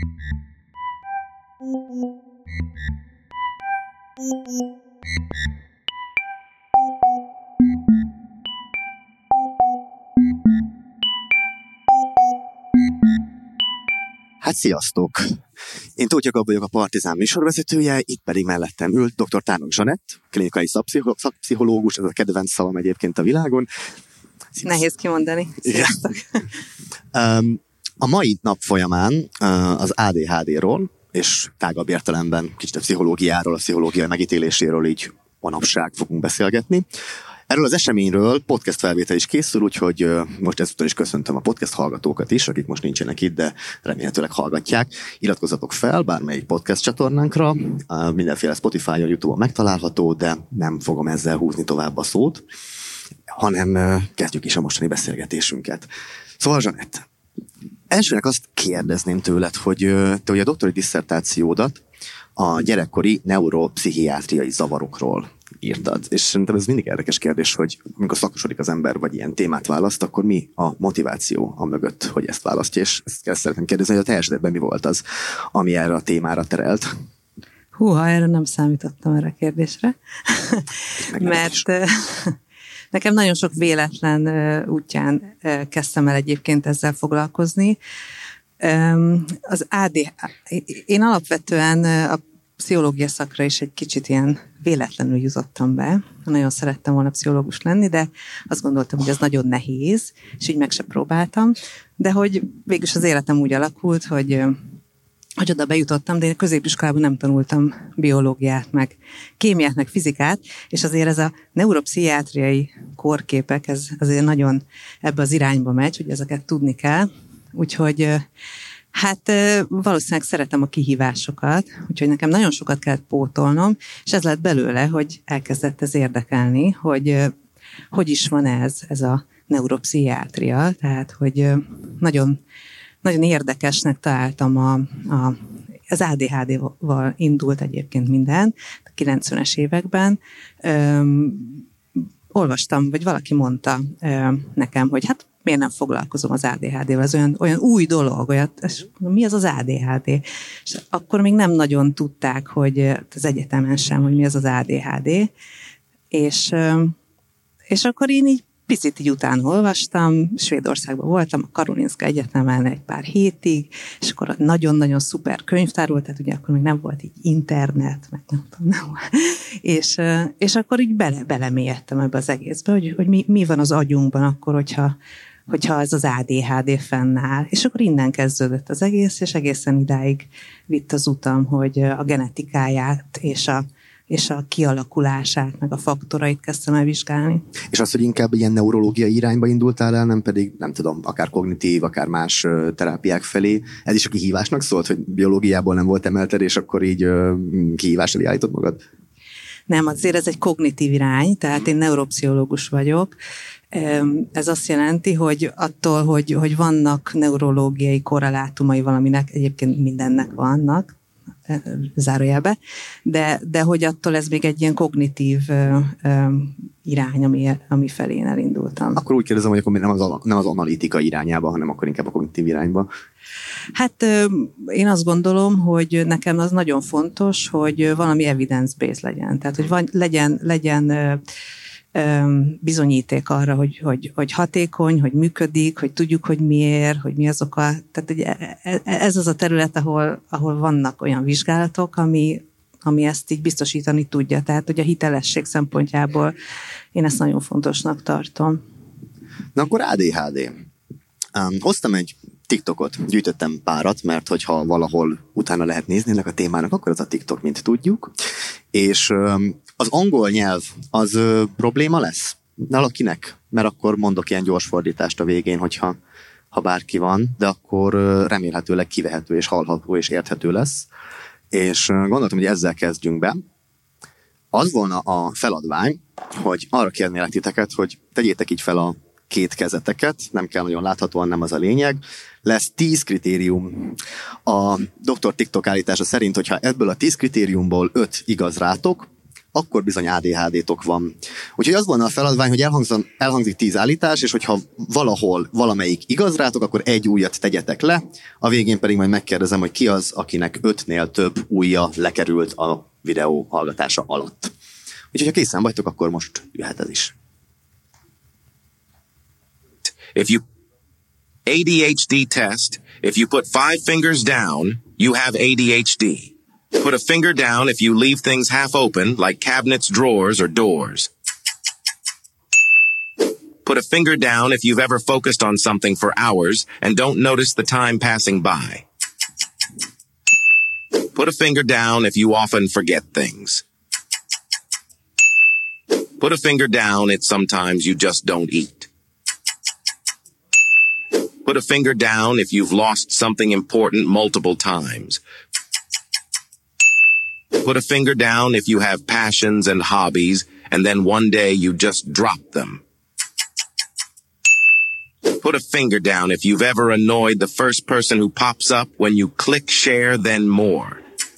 Hát sziasztok! Én Tóth Jakab vagyok, a Partizán műsorvezetője, itt pedig mellettem ült dr. Tárnok Zsanett, klinikai szakpszichológus, ez a kedvenc szavam egyébként a világon. Nehéz kimondani. Sziasztok! A mai nap folyamán az ADHD-ról, és tágabb értelemben kicsit a pszichológiáról, a pszichológiai megítéléséről így manapság fogunk beszélgetni. Erről az eseményről podcast felvétel is készül, úgyhogy most ezúttal is köszöntöm a podcast hallgatókat is, akik most nincsenek itt, de remélhetőleg hallgatják. Iratkozzatok fel bármelyik podcast csatornánkra, mindenféle Spotify-on, YouTube-on megtalálható, de nem fogom ezzel húzni tovább a szót, hanem kezdjük is a mostani beszélgetésünket. Szóval Zsanett, elsőnek azt kérdezném tőled, hogy te ugye a doktori disszertációdat a gyerekkori neuropszichiátriai zavarokról írtad. És szerintem ez mindig érdekes kérdés, hogy amikor szakosodik az ember, vagy ilyen témát választ, akkor mi a motiváció a mögött, hogy ezt választja. És ezt szeretném kérdezni, hogy a te esetedben mi volt az, ami erre a témára terelt? Húha, erre nem számítottam erre a kérdésre. Mert nekem nagyon sok véletlen útján kezdtem el egyébként ezzel foglalkozni. Az én alapvetően a pszichológia szakra is egy kicsit ilyen véletlenül jutottam be. Nagyon szerettem volna pszichológus lenni, de azt gondoltam, hogy ez nagyon nehéz, és így meg se próbáltam. De hogy végülis az életem úgy alakult, hogy oda bejutottam, de én középiskolában nem tanultam biológiát, meg kémiát, meg fizikát, és azért ez a neuropszichiátriai kórképek, ez azért nagyon ebbe az irányba megy, hogy ezeket tudni kell. Úgyhogy hát valószínűleg szeretem a kihívásokat, úgyhogy nekem nagyon sokat kellett pótolnom, és ez lett belőle, hogy elkezdett ez érdekelni, hogy is van ez a neuropszichiátria, tehát hogy nagyon, nagyon érdekesnek találtam az ADHD-val indult egyébként minden, a 90-es években. Olvastam, vagy valaki mondta nekem, hogy hát miért nem foglalkozom az ADHD-vel, az olyan új dolog, mi az az ADHD? És akkor még nem nagyon tudták, hogy az egyetemen sem, hogy mi az az ADHD, és akkor én így picit így utána olvastam, Svédországban voltam, a Karolinska Egyetemen egy pár hétig, és akkor nagyon-nagyon szuper könyvtár volt, tehát ugye akkor még nem volt így internet, meg nem tudom, és akkor így belemélyedtem ebbe az egészbe, hogy mi van az agyunkban akkor, hogyha ez az ADHD fennáll. És akkor innen kezdődött az egész, és egészen idáig vitt az utam, hogy a genetikáját és a kialakulását, meg a faktorait kezdtem el vizsgálni. És az, hogy inkább ilyen neurológiai irányba indultál el, nem pedig, nem tudom, akár kognitív, akár más terápiák felé. Ez is a kihívásnak szólt, hogy biológiából nem volt emelted, és akkor így kihívás elé állítod magad? Nem, azért ez egy kognitív irány, tehát én neuropszichológus vagyok. Ez azt jelenti, hogy attól, hogy vannak neurológiai korrelátumai valaminek, egyébként mindennek vannak, zárójelbe, de hogy attól ez még egy ilyen kognitív irány, ami felé én elindultam. Akkor úgy kérdezem, hogy akkor nem az analitika irányába, hanem akkor inkább a kognitív irányba. Hát én azt gondolom, hogy nekem az nagyon fontos, hogy valami evidence-based legyen. Tehát, hogy legyen bizonyíték arra, hogy hatékony, hogy működik, hogy tudjuk, hogy miért, hogy mi az oka. Tehát ugye, ez az a terület, ahol vannak olyan vizsgálatok, ami ezt így biztosítani tudja. Tehát, hogy a hitelesség szempontjából én ezt nagyon fontosnak tartom. Na akkor ADHD. Hoztam egy TikTokot, gyűjtöttem párat, mert hogyha valahol utána lehet nézni ennek a témának, akkor az a TikTok, mint tudjuk. És az angol nyelv az probléma lesz valakinek? Mert akkor mondok ilyen gyors fordítást a végén, hogyha bárki van, de akkor remélhetőleg kivehető és hallható és érthető lesz. És gondoltam, hogy ezzel kezdjünk be. Az volna a feladvány, hogy arra kérnélek titeket, hogy tegyétek így fel a két kezeteket, nem kell nagyon láthatóan, nem az a lényeg. Lesz 10 kritérium. A Dr. TikTok állítása szerint, hogyha ebből a 10 kritériumból 5 igaz rátok, akkor bizony ADHD-tok van. Úgyhogy az volna a feladvány, hogy elhangzik 10 állítás, és hogyha valahol valamelyik igaz rátok, akkor egy újat tegyetek le, a végén pedig majd megkérdezem, hogy ki az, akinek 5-nél több ujja lekerült a videó hallgatása alatt. Úgyhogy ha készen vagytok, akkor most jöhet ez is. ADHD test. If you put 5 fingers down, you have ADHD. Put a finger down if you leave things half open, like cabinets, drawers, or doors. Put a finger down if you've ever focused on something for hours and don't notice the time passing by. Put a finger down if you often forget things. Put a finger down if sometimes you just don't eat. Put a finger down if you've lost something important multiple times. Put a finger down if you have passions and hobbies, and then one day you just drop them. Put a finger down if you've ever annoyed the first person who pops up when you click share, then more.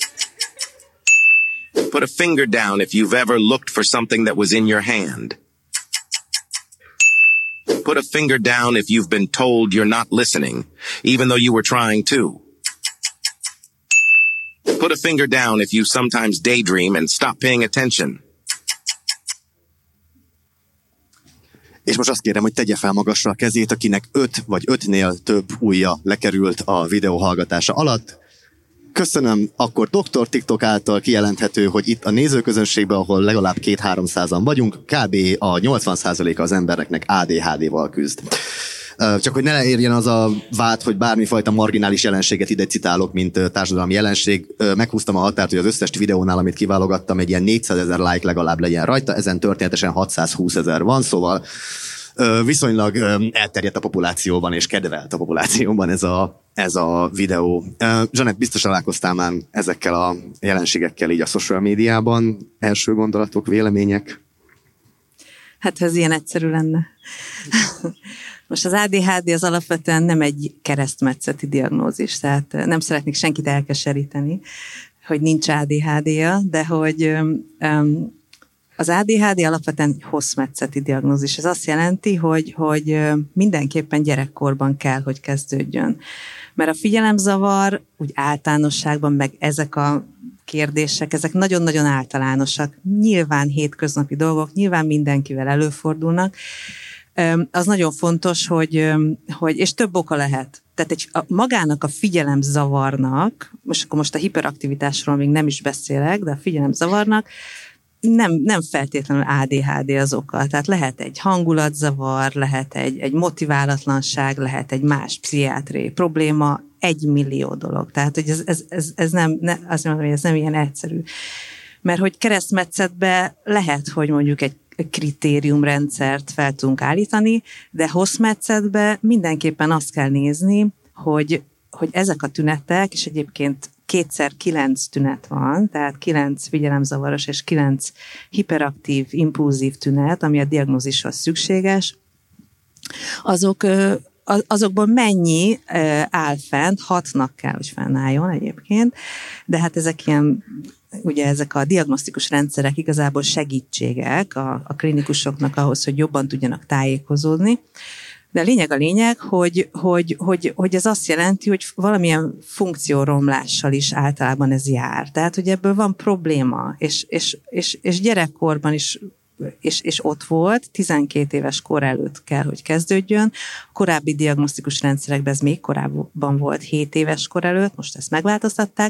Put a finger down if you've ever looked for something that was in your hand. Put a finger down if you've been told you're not listening, even though you were trying to. Put a finger down if you sometimes daydream and stop paying attention. És most azt kérem, hogy tegye fel magasra a kezét, akinek 5 vagy 5-nél több ujja lekerült a videó hallgatása alatt. Köszönöm, akkor Dr. TikTok által kijelenthető, hogy itt a nézőközönségben, ahol legalább 200-300-an vagyunk, kb. A 80%-a az embereknek ADHD-val küzd. Csak hogy ne érjen az a vád, hogy bármifajta marginális jelenséget ide citálok, mint társadalmi jelenség. Meghúztam a határt, hogy az összes videónál, amit kiválogattam, egy ilyen 400 000 like legalább legyen rajta, ezen történetesen 620 000 van, szóval viszonylag elterjedt a populációban, és kedvelt a populációban ez a videó. Zsanett, biztos találkoztál már ezekkel a jelenségekkel így a social médiában? Első gondolatok, vélemények? Hát, ha ez ilyen egyszerű lenne. Most az ADHD az alapvetően nem egy keresztmetszeti diagnózis, tehát nem szeretnék senkit elkeseríteni, hogy nincs ADHD-ja, de hogy az ADHD alapvetően egy hosszmetszeti diagnózis. Ez azt jelenti, hogy mindenképpen gyerekkorban kell, hogy kezdődjön. Mert a figyelemzavar úgy általánosságban, meg ezek a kérdések, ezek nagyon-nagyon általánosak. Nyilván hétköznapi dolgok, nyilván mindenkivel előfordulnak. Az nagyon fontos, hogy és több oka lehet. Tehát magának a figyelemzavarnak, most a hiperaktivitásról még nem is beszélek, de a figyelemzavarnak nem feltétlenül ADHD az oka. Tehát lehet egy hangulatzavar, lehet egy motiválatlanság, lehet egy más pszichiátriai probléma, 1 millió dolog. Tehát, hogy ez nem, azt mondom, hogy ez nem ilyen egyszerű. Mert hogy keresztmetszetbe lehet, hogy mondjuk egy kritériumrendszert fel tudunk állítani, de hosszmetszetbe mindenképpen azt kell nézni, hogy ezek a tünetek, és egyébként 2x9 tünet van, tehát 9 figyelemzavaros és 9 hiperaktív, impulzív tünet, ami a diagnózishoz szükséges, azokból mennyi áll fent, 6-nak kell, hogy fennálljon egyébként, de hát ezek ilyen, ugye ezek a diagnosztikus rendszerek igazából segítségek a klinikusoknak ahhoz, hogy jobban tudjanak tájékozódni. De a lényeg, hogy ez azt jelenti, hogy valamilyen funkcióromlással is általában ez jár. Tehát, hogy ebből van probléma, és gyerekkorban is és ott volt, 12 éves kor előtt kell, hogy kezdődjön. A korábbi diagnosztikus rendszerekben ez még korábban volt, 7 éves kor előtt, most ezt megváltoztatták,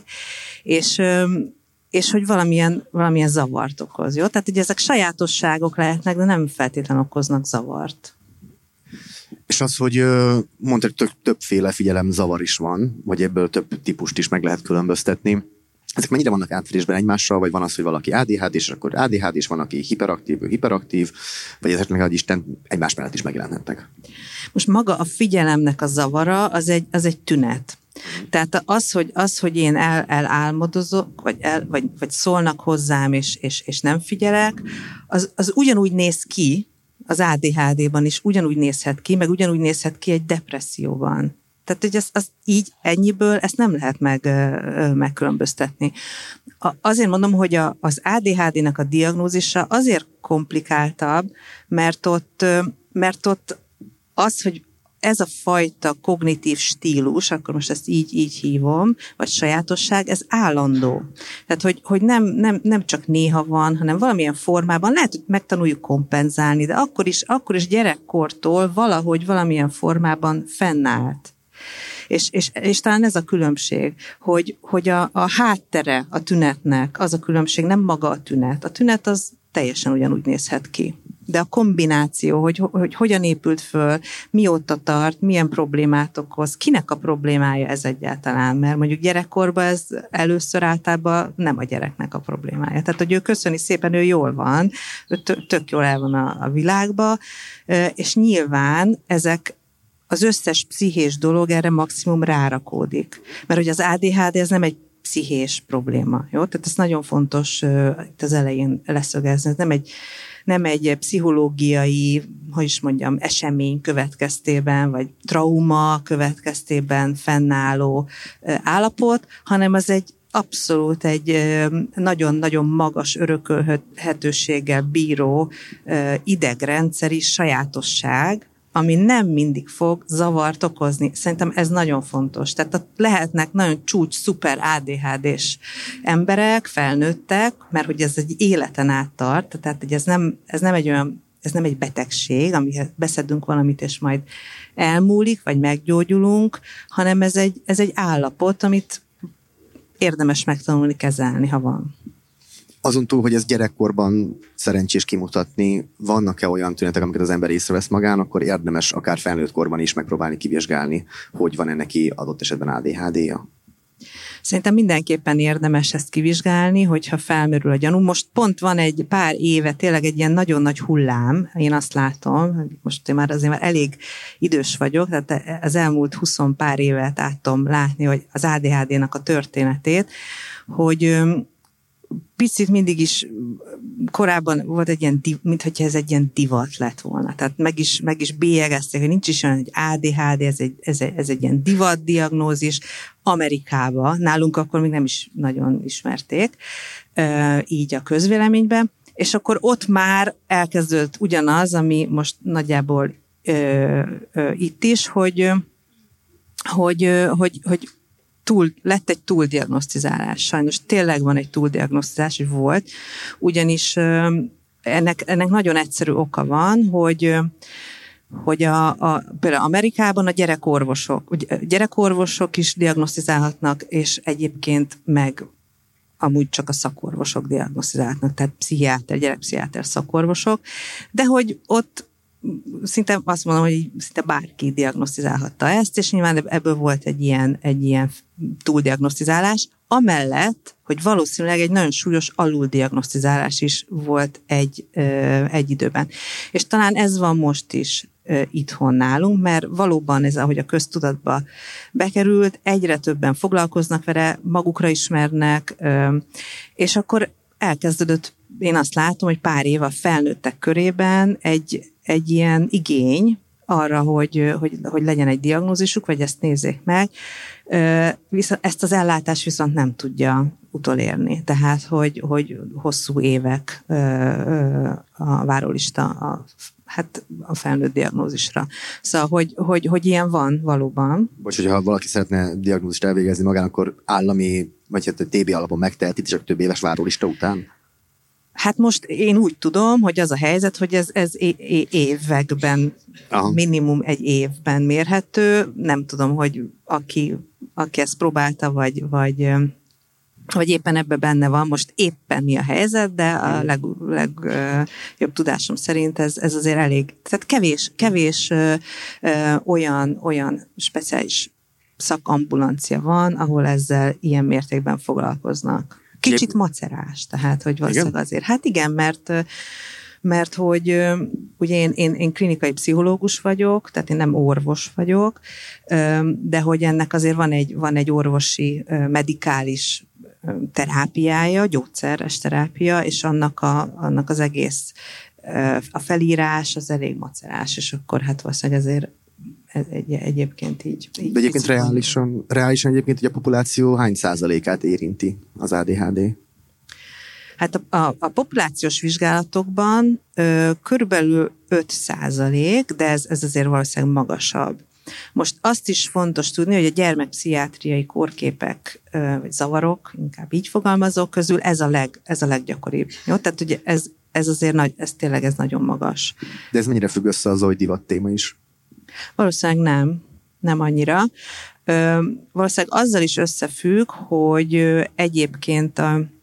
és hogy valamilyen zavart okoz, jó? Tehát ugye ezek sajátosságok lehetnek, de nem feltétlenül okoznak zavart. És az, hogy mondtad, hogy többféle figyelemzavar is van, vagy ebből több típust is meg lehet különböztetni. Ezek mennyire vannak átfedésben egymással, vagy van az, hogy valaki ADHD, és akkor ADHD, és van, aki hiperaktív, vagy ezek meg Isten egymás mellett is megjelenhetnek? Most maga a figyelemnek a zavara, az egy tünet. Tehát az, hogy én elálmodozok, vagy szólnak hozzám, és nem figyelek, az ugyanúgy néz ki, az ADHD-ban is ugyanúgy nézhet ki, meg ugyanúgy nézhet ki egy depresszióban. Tehát, hogy az így ennyiből ezt nem lehet megkülönböztetni. Azért mondom, hogy az ADHD-nek a diagnózisa azért komplikáltabb, mert ott az, hogy ez a fajta kognitív stílus, akkor most ezt így hívom, vagy sajátosság, ez állandó. Tehát, hogy nem csak néha van, hanem valamilyen formában, lehet, hogy megtanuljuk kompenzálni, de akkor is gyerekkortól valahogy valamilyen formában fennállt. És talán ez a különbség, hogy a háttere a tünetnek, az a különbség, nem maga a tünet. A tünet az teljesen ugyanúgy nézhet ki. De a kombináció, hogy hogyan épült föl, mióta tart, milyen problémát okoz, kinek a problémája ez egyáltalán, mert mondjuk gyerekkorban ez először általában nem a gyereknek a problémája. Tehát, hogy ő köszöni szépen, ő jól van, ő tök jól el van a világba, és nyilván ezek az összes pszichés dolog erre maximum rárakódik. Mert hogy az ADHD ez nem egy pszichés probléma, jó? Tehát ez nagyon fontos itt az elején leszögezni. Ez nem egy pszichológiai, esemény következtében, vagy trauma következtében fennálló állapot, hanem az egy abszolút egy nagyon-nagyon magas örökölhetőséggel bíró idegrendszeri sajátosság, ami nem mindig fog zavart okozni. Szerintem ez nagyon fontos. Tehát lehetnek nagyon szuper ADHD-s emberek, felnőttek, mert hogy ez egy életen át tart, tehát hogy ez nem egy betegség, amihez beszedünk valamit, és majd elmúlik, vagy meggyógyulunk, hanem ez egy állapot, amit érdemes megtanulni kezelni, ha van. Azon túl, hogy ez gyerekkorban szerencsés kimutatni, vannak-e olyan tünetek, amiket az ember észrevesz magán, akkor érdemes akár felnőtt korban is megpróbálni kivizsgálni, hogy van neki adott esetben ADHD-ja? Szerintem mindenképpen érdemes ezt kivizsgálni, hogyha felmerül a gyanú. Most pont van egy pár éve tényleg egy ilyen nagyon nagy hullám, én azt látom, most én már elég idős vagyok, tehát az elmúlt 20 pár évet át tudom látni, hogy az ADHD-nak a történetét, hogy picit mindig is korábban volt egy ilyen, mintha ez egy ilyen divat lett volna. Tehát meg is bélyegezték, hogy nincs is olyan, hogy ADHD, ez egy ilyen divat diagnózis Amerikában. Nálunk akkor még nem is nagyon ismerték, így a közvéleményben. És akkor ott már elkezdődött ugyanaz, ami most nagyjából itt is, hogy lett egy túldiagnosztizálás. Sajnos tényleg van egy túldiagnosztizálás, hogy volt, ugyanis ennek nagyon egyszerű oka van, hogy például Amerikában a gyerekorvosok is diagnosztizálhatnak, és egyébként meg amúgy csak a szakorvosok diagnosztizálhatnak, tehát gyerekpszichiáter szakorvosok, de hogy ott szinte azt mondom, hogy szinte bárki diagnosztizálhatta ezt, és nyilván ebből volt egy ilyen túldiagnosztizálás, amellett, hogy valószínűleg egy nagyon súlyos aluldiagnosztizálás is volt egy időben. És talán ez van most is itthon nálunk, mert valóban ez, ahogy a köztudatba bekerült, egyre többen foglalkoznak vele, magukra ismernek, és akkor elkezdődött, én azt látom, hogy pár év a felnőttek körében egy ilyen igény arra, hogy legyen egy diagnózisuk, vagy ezt nézzék meg, ezt az ellátás viszont nem tudja utolérni. Tehát, hogy hosszú évek a várólista a felnőtt diagnózisra. Szóval, hogy ilyen van valóban. Bocs, hogyha valaki szeretne diagnózist elvégezni magán, akkor állami, vagy TB alapon megteheti, csak több éves várólista után? Hát most én úgy tudom, hogy az a helyzet, hogy ez években, minimum egy évben mérhető. Nem tudom, hogy aki ezt próbálta, vagy éppen ebben benne van, most éppen mi a helyzet, de a legjobb tudásom szerint ez azért elég, tehát kevés olyan speciális szakambulancia van, ahol ezzel ilyen mértékben foglalkoznak. Kicsit macerás, tehát, hogy valószínűleg azért. Hát igen, mert hogy ugye én klinikai pszichológus vagyok, tehát én nem orvos vagyok, de hogy ennek azért van egy orvosi, medikális terápiája, gyógyszeres terápia, és annak az egész a felírás az elég macerás, és akkor hát valószínűleg ezért egyébként így. De egyébként reálisan egyébként a populáció hány százalékát érinti az ADHD? Hát a populációs vizsgálatokban körülbelül 5%, de ez azért valószínűleg magasabb. Most azt is fontos tudni, hogy a gyermekpszichiátriai kórképek vagy zavarok, inkább így fogalmazok, közül ez a leggyakoribb. Jó? Tehát ugye ez azért ez nagyon magas. De ez mennyire függ össze azzal, hogy divat téma is? Valószínűleg nem annyira. Valószínűleg azzal is összefügg, hogy egyébként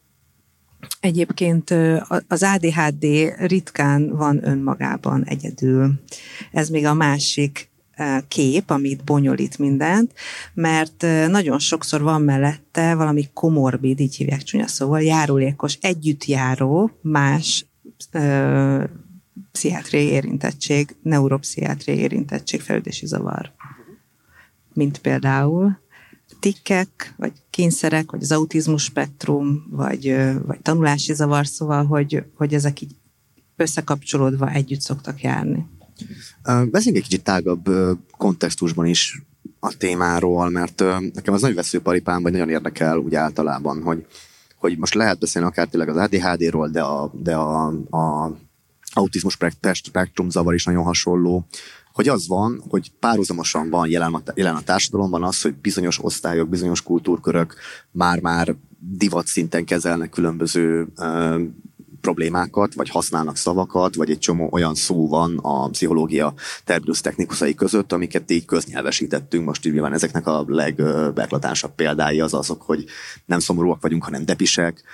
az ADHD ritkán van önmagában egyedül. Ez még a másik kép, amit bonyolít mindent, mert nagyon sokszor van mellette valami komorbid, így hívják csúnya szóval, járulékos, együttjáró más pszichiátriai érintettség, neuropszichiátriai érintettség, fejlődési zavar. Mint például tikkek, vagy kényszerek, vagy az autizmus spektrum, vagy tanulási zavar, szóval, hogy ezek így összekapcsolódva együtt szoktak járni. Beszéljünk egy kicsit tágabb kontextusban is a témáról, mert nekem az nagy veszőparipám, vagy nagyon érdekel úgy általában, hogy most lehet beszélni akár tényleg az ADHD-ról, de a autizmus spektrum zavar is nagyon hasonló, hogy az van, hogy párhuzamosan van jelen a társadalomban az, hogy bizonyos osztályok, bizonyos kultúrkörök már divat szinten kezelnek különböző problémákat, vagy használnak szavakat, vagy egy csomó olyan szó van a pszichológia terminus technikusai között, amiket így köznyelvesítettünk. Most így van ezeknek a legberlatánsabb példái azok, hogy nem szomorúak vagyunk, hanem depisek.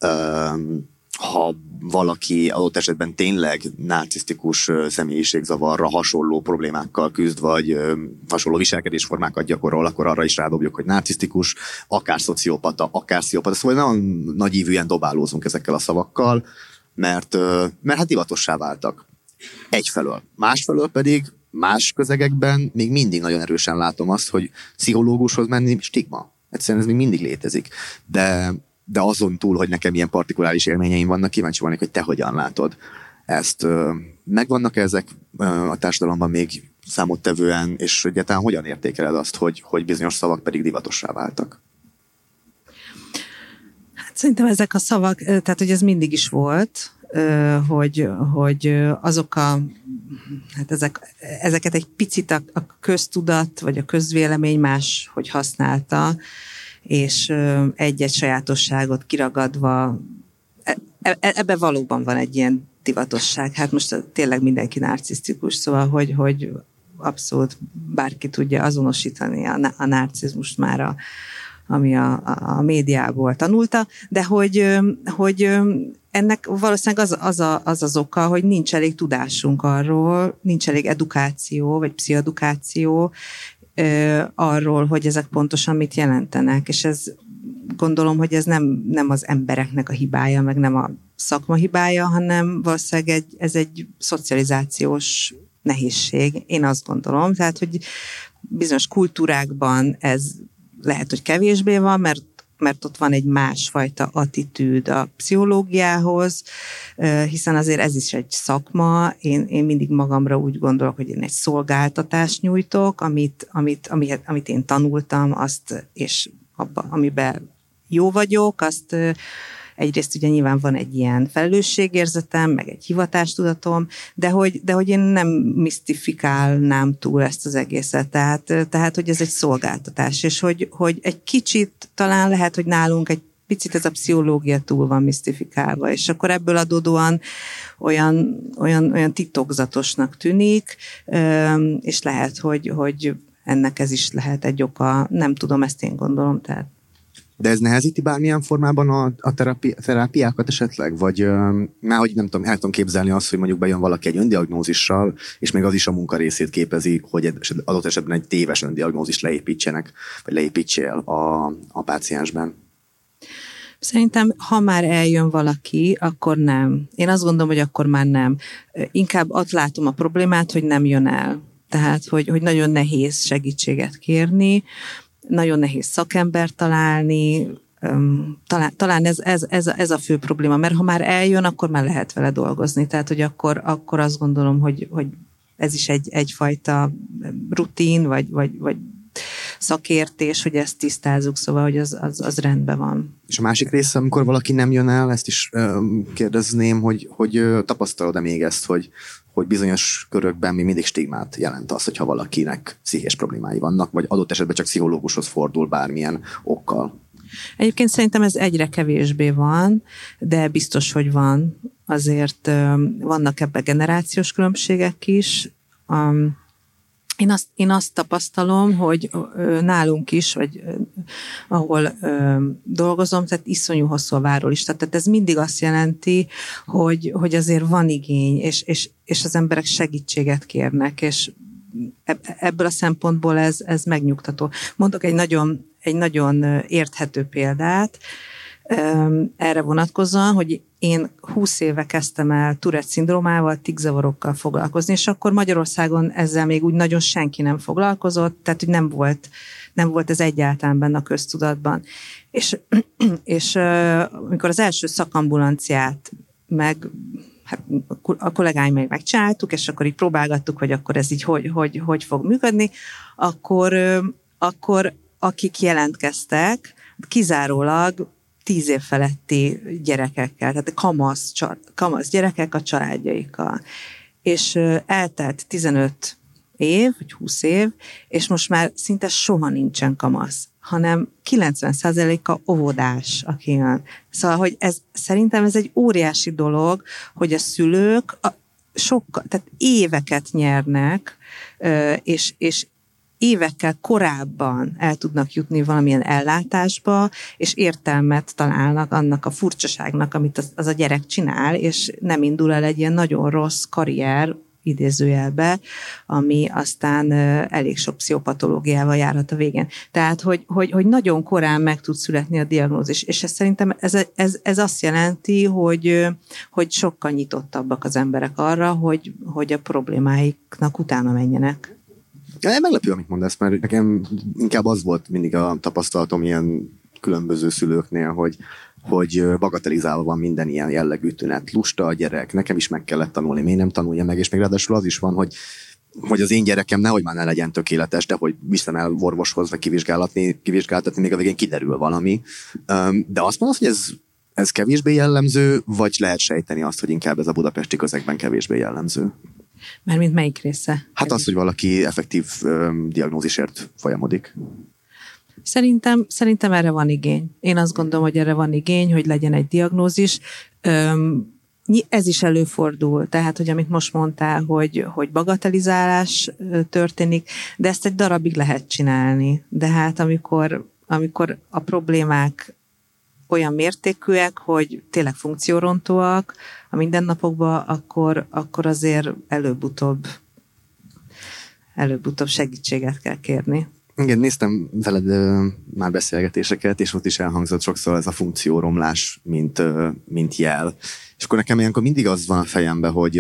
Ha valaki adott esetben tényleg narcisztikus személyiségzavarra hasonló problémákkal küzd, vagy hasonló viselkedésformákat gyakorol, akkor arra is rádobjuk, hogy narcisztikus, akár szociopata, akár pszichopata. Szóval nagyon nagyívűen dobálózunk ezekkel a szavakkal, mert hát divatossá váltak. Egyfelől. Másfelől pedig más közegekben még mindig nagyon erősen látom azt, hogy pszichológushoz menni stigma. Egyszerűen ez még mindig létezik. De azon túl, hogy nekem ilyen partikuláris élményeim vannak, kíváncsi vannak, hogy te hogyan látod ezt. Megvannak ezek a társadalomban még számottevően, és egyáltalán hogyan értékeled azt, hogy bizonyos szavak pedig divatossá váltak? Hát szerintem ezek a szavak, tehát hogy ez mindig is volt, hogy azok ezeket egy picit a köztudat, vagy a közvélemény más, hogy használta, és egy-egy sajátosságot kiragadva, ebben valóban van egy ilyen divatosság. Hát most tényleg mindenki narcisztikus, szóval, hogy abszolút bárki tudja azonosítani a narcizmust már, ami a médiából tanulta, de hogy ennek valószínűleg az oka, hogy nincs elég tudásunk arról, nincs elég edukáció, vagy pszichoedukáció, arról, hogy ezek pontosan mit jelentenek, és ez gondolom, hogy ez nem az embereknek a hibája, meg nem a szakma hibája, hanem valószínűleg ez egy szocializációs nehézség, én azt gondolom, tehát, hogy bizonyos kultúrákban ez lehet, hogy kevésbé van, mert ott van egy másfajta attitűd a pszichológiához, hiszen azért ez is egy szakma. Én mindig magamra úgy gondolok, hogy én egy szolgáltatást nyújtok, amit én tanultam, azt, és amiben jó vagyok, azt egyrészt ugye nyilván van egy ilyen felelősségérzetem, meg egy hivatástudatom, de hogy én nem misztifikálnám túl ezt az egészet. Tehát hogy ez egy szolgáltatás, és hogy egy kicsit talán lehet, hogy nálunk egy picit ez a pszichológia túl van misztifikálva, és akkor ebből adódóan olyan titokzatosnak tűnik, és lehet, hogy ennek ez is lehet egy oka. Nem tudom, ezt én gondolom, tehát. De ez nehezíti bármilyen formában a terápiákat esetleg? Vagy már hogy nem tudom, el tudom képzelni azt, hogy mondjuk bejön valaki egy öndiagnózissal, és még az is a munka részét képezi, hogy adott esetben egy téves öndiagnózist leépítsenek, vagy leépítsél a páciensben. Szerintem, ha már eljön valaki, akkor nem. Én azt gondolom, hogy akkor már nem. Inkább ott látom a problémát, hogy nem jön el. Tehát, hogy nagyon nehéz segítséget kérni, nagyon nehéz szakembert találni, talán ez a fő probléma, mert ha már eljön, akkor már lehet vele dolgozni. Tehát, hogy akkor azt gondolom, hogy ez is egyfajta rutin, vagy szakértés, hogy ezt tisztázzuk, szóval, hogy az rendben van. És a másik része, amikor valaki nem jön el, ezt is kérdezném, hogy tapasztalod-e még ezt, hogy bizonyos körökben még mindig stigmát jelent az, hogyha valakinek pszichés problémái vannak, vagy adott esetben csak pszichológushoz fordul bármilyen okkal? Egyébként szerintem ez egyre kevésbé van, de biztos, hogy van. Azért vannak ebben generációs különbségek is. Én azt tapasztalom, hogy nálunk is, vagy ahol dolgozom, tehát iszonyú hosszú a várólista. Tehát ez mindig azt jelenti, hogy azért van igény, és az emberek segítséget kérnek, és ebből a szempontból ez megnyugtató. Mondok egy nagyon érthető példát erre vonatkozóan, hogy én 20 éve kezdtem el Tourette-szindrómával, tikszavarokkal foglalkozni, és akkor Magyarországon ezzel még úgy nagyon senki nem foglalkozott, tehát hogy nem volt ez egyáltalán benne a köztudatban. És amikor az első szakambulanciát a kollégáim megcsináltuk, és akkor így próbálgattuk, hogy akkor ez így hogy fog működni, akkor akik jelentkeztek, kizárólag 10 év feletti gyerekekkel, tehát kamasz gyerekek a családjaikkal. És eltelt 15 év, vagy 20 év, és most már szinte soha nincsen kamasz, hanem 90%-a óvodás, aki jön. Szóval, hogy szerintem ez egy óriási dolog, hogy a szülők tehát éveket nyernek, és évekkel korábban el tudnak jutni valamilyen ellátásba, és értelmet találnak annak a furcsaságnak, amit az a gyerek csinál, és nem indul el egy ilyen nagyon rossz karrier, idézőjelbe, ami aztán elég sok pszichopatológiával járhat a végén. Tehát, hogy nagyon korán meg tud születni a diagnózis, és szerintem ez azt jelenti, hogy sokkal nyitottabbak az emberek arra, hogy a problémáiknak utána menjenek. Meglepő, amit mondasz, mert nekem inkább az volt mindig a tapasztalatom ilyen különböző szülőknél, hogy bagatelizálva van minden ilyen jellegű tünet. Lusta a gyerek, nekem is meg kellett tanulni, miért nem tanulja meg, és még ráadásul az is van, hogy az én gyerekem nehogy már ne legyen tökéletes, de hogy viszem el orvoshoz, vagy kivizsgáltatni, még a végén kiderül valami. De azt mondod, hogy ez kevésbé jellemző, vagy lehet sejteni azt, hogy inkább ez a budapesti közegben kevésbé jellemző? Mert mint melyik része? Hát az, hogy valaki effektív diagnózisért folyamodik. Szerintem erre van igény. Én azt gondolom, hogy erre van igény, hogy legyen egy diagnózis. Ez is előfordul, tehát, hogy amit most mondtál, hogy bagatelizálás történik, de ezt egy darabig lehet csinálni. De hát amikor a problémák olyan mértékűek, hogy tényleg funkciórontóak a mindennapokban, akkor azért előbb-utóbb segítséget kell kérni. Igen, néztem veled már beszélgetéseket, és ott is elhangzott sokszor ez a funkcióromlás, mint jel. És akkor nekem ilyenkor mindig az van a fejemben, hogy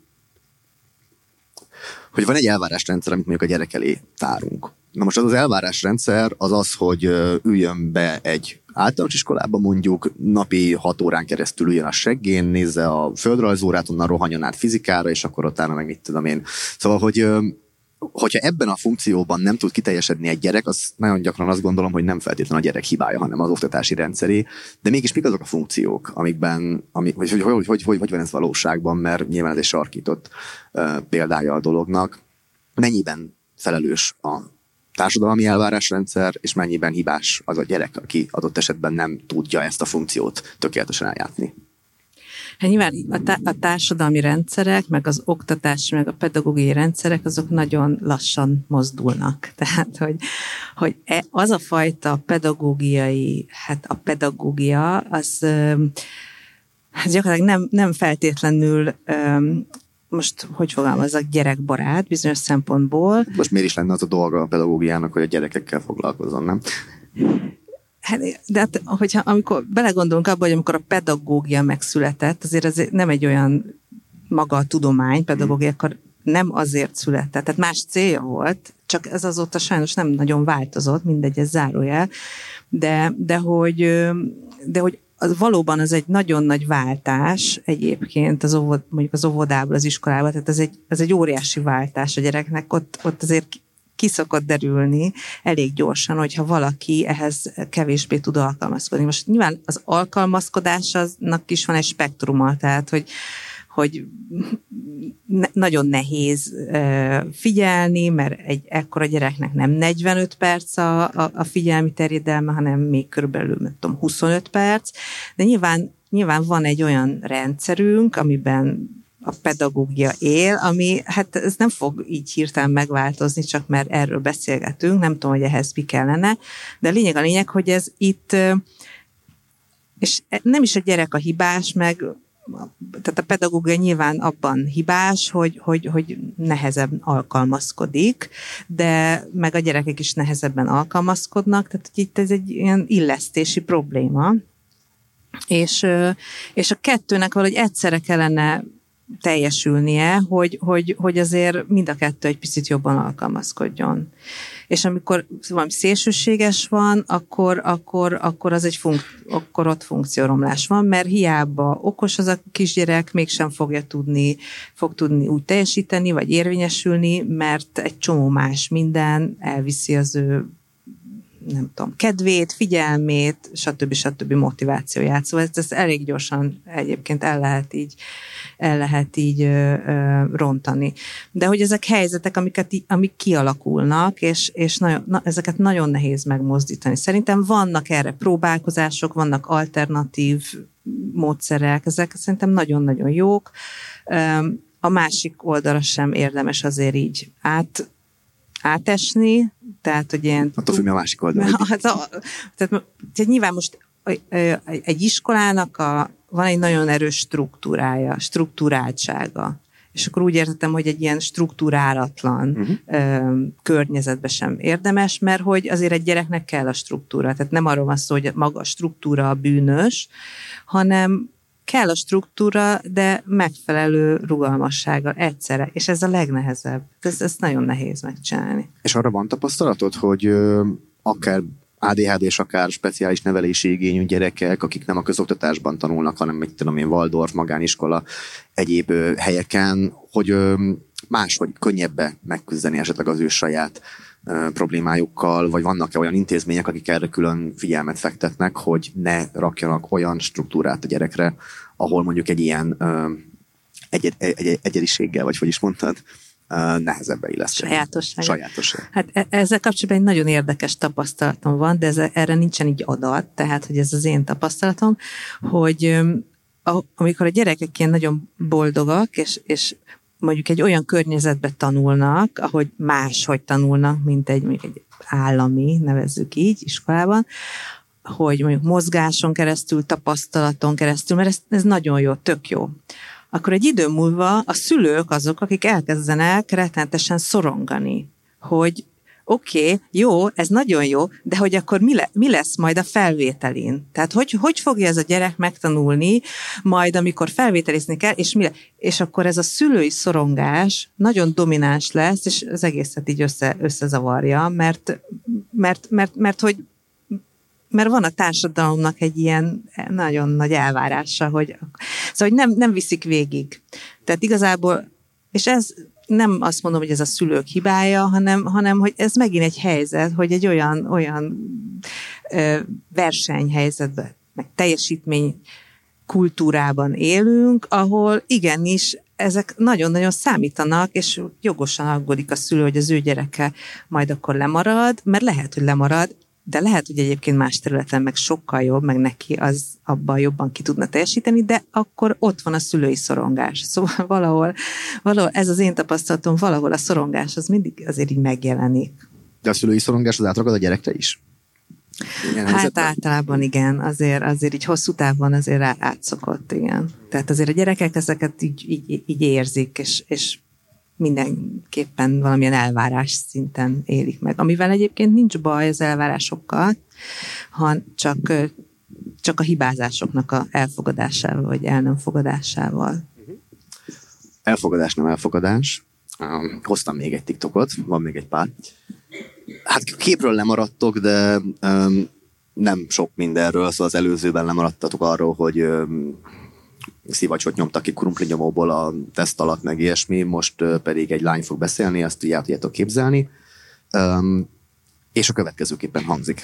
van egy elvárásrendszer, amit mondjuk a gyerek elé tárunk. Na most az elvárásrendszer az, hogy üljön be egy általános iskolába mondjuk, napi 6 órán keresztül üljön a seggén, nézze a földrajzórát, onnan rohanjon át fizikára, és akkor utána meg mit tudom én. Szóval, hogyha ebben a funkcióban nem tud kiteljesedni egy gyerek, az nagyon gyakran azt gondolom, hogy nem feltétlenül a gyerek hibája, hanem az oktatási rendszeré. De mégis mik azok a funkciók, hogy van ez valóságban, mert nyilván ez egy sarkított példája a dolognak. Mennyiben felelős a társadalmi elvárásrendszer, és mennyiben hibás az a gyerek, aki adott esetben nem tudja ezt a funkciót tökéletesen eljátni? Hát nyilván a társadalmi rendszerek, meg az oktatási, meg a pedagógiai rendszerek, azok nagyon lassan mozdulnak. Tehát, hogy az a fajta pedagógiai, hát a pedagógia, az gyakorlatilag nem feltétlenül most, hogy fogalmazzak, gyerekbarát bizonyos szempontból. Most miért is lenne az a dolga a pedagógiának, hogy a gyerekekkel foglalkozzon, nem? De hogyha amikor belegondolunk abba, hogy amikor a pedagógia megszületett, azért nem egy olyan maga a tudomány, pedagógia, akkor nem azért született, tehát más célja volt, csak ez azóta sajnos nem nagyon változott, mindegy, ez zárójel, de hogy valóban az egy nagyon nagy váltás egyébként mondjuk az óvodából az iskolába, tehát ez egy óriási váltás a gyereknek, ott azért ki szokott derülni elég gyorsan, hogyha valaki ehhez kevésbé tud alkalmazkodni. Most nyilván az alkalmazkodásnak is van egy spektruma, tehát hogy nagyon nehéz figyelni, mert egy ekkora gyereknek nem 45 perc a figyelmi terjedelme, hanem még körülbelül, nem tudom, 25 perc, de nyilván van egy olyan rendszerünk, amiben a pedagógia él, ami, hát ez nem fog így hirtelen megváltozni, csak mert erről beszélgetünk, nem tudom, hogy ehhez mi kellene, de a lényeg, hogy ez itt, és nem is a gyerek a hibás, tehát a pedagógia nyilván abban hibás, hogy nehezebb alkalmazkodik, de meg a gyerekek is nehezebben alkalmazkodnak, tehát itt ez egy ilyen illesztési probléma, és a kettőnek valahogy egyszerre kellene teljesülnie, hogy azért mind a kettő egy picit jobban alkalmazkodjon. És amikor valami szélsőséges van, akkor az akkor ott funkcióromlás van, mert hiába okos az a kisgyerek, mégsem fog tudni úgy teljesíteni, vagy érvényesülni, mert egy csomó más minden elviszi az ő, nem tudom, kedvét, figyelmét, stb. Motivációját. Szóval ezt elég gyorsan egyébként el lehet így rontani. De hogy ezek helyzetek, amik kialakulnak, és ezeket nagyon nehéz megmozdítani. Szerintem vannak erre próbálkozások, vannak alternatív módszerek, ezek szerintem nagyon-nagyon jók. A másik oldalra sem érdemes azért így átesni, tehát, hogy ilyen... Attól függ, a másik oldal. Tehát nyilván most egy iskolának van egy nagyon erős struktúrája, struktúráltsága. És akkor úgy értettem, hogy egy ilyen struktúrálatlan környezetbe sem érdemes, mert hogy azért egy gyereknek kell a struktúra. Tehát nem arról van szó, hogy maga a struktúra a bűnös, hanem kell a struktúra, de megfelelő rugalmassággal egyszerre, és ez a legnehezebb. Ezt nagyon nehéz megcsinálni. És arra van tapasztalatod, hogy akár ADHD és akár speciális nevelési igényű gyerekek, akik nem a közoktatásban tanulnak, hanem mit tudom én, Waldorf, magániskola, egyéb helyeken, hogy máshogy könnyebbe megküzdeni esetleg az ő saját problémájukkal, vagy vannak-e olyan intézmények, akik erre külön figyelmet fektetnek, hogy ne rakjanak olyan struktúrát a gyerekre, ahol mondjuk egy ilyen egyediséggel, vagy hogy is mondtad, nehezebb beilleszteni. Sajátosság. Hát ezzel kapcsolatban egy nagyon érdekes tapasztalatom van, de erre nincsen így adat, tehát hogy ez az én tapasztalatom, hogy amikor a gyerekek ilyen nagyon boldogak, és mondjuk egy olyan környezetben tanulnak, ahogy máshogy tanulnak, mint egy állami, nevezzük így, iskolában, hogy mondjuk mozgáson keresztül, tapasztalaton keresztül, mert ez nagyon jó, tök jó. Akkor egy idő múlva a szülők azok, akik elkezdenek rettenetesen szorongani, hogy oké, jó, ez nagyon jó, de hogy akkor mi lesz majd a felvételin? Tehát hogy fogja ez a gyerek megtanulni majd, amikor felvételizni kell, és akkor ez a szülői szorongás nagyon domináns lesz, és az egészet így összezavarja, mert van a társadalomnak egy ilyen nagyon nagy elvárása, hogy nem viszik végig. Tehát igazából, és ez nem azt mondom, hogy ez a szülők hibája, hanem hogy ez megint egy helyzet, hogy egy olyan versenyhelyzetben, meg teljesítmény kultúrában élünk, ahol igenis ezek nagyon-nagyon számítanak, és jogosan aggódik a szülő, hogy az ő gyereke majd akkor lemarad, mert lehet, hogy lemarad, de lehet, hogy egyébként más területen meg sokkal jobb, meg neki az abban jobban ki tudna teljesíteni, de akkor ott van a szülői szorongás. Szóval valahol ez az én tapasztalatom, valahol a szorongás az mindig azért így megjelenik. De a szülői szorongás az átragad a gyerekre is? Hát általában igen, azért így hosszú távon azért átszokott, igen. Tehát azért a gyerekek ezeket így érzik, és mindenképpen valamilyen elvárás szinten élik meg. Amivel egyébként nincs baj az elvárásokkal, hanem csak a hibázásoknak a elfogadásával, vagy el nem fogadásával. Elfogadás, nem elfogadás. Hoztam még egy TikTokot, van még egy pár. Hát képről lemaradtok, de nem sok mindenről, szóval az előzőben lemaradtatok arról, hogy szivacsot nyomtak ki krumplinyomóból a teszt alatt, meg ilyesmi, most pedig egy lány fog beszélni, azt így el tudjátok képzelni, és a következőképpen hangzik.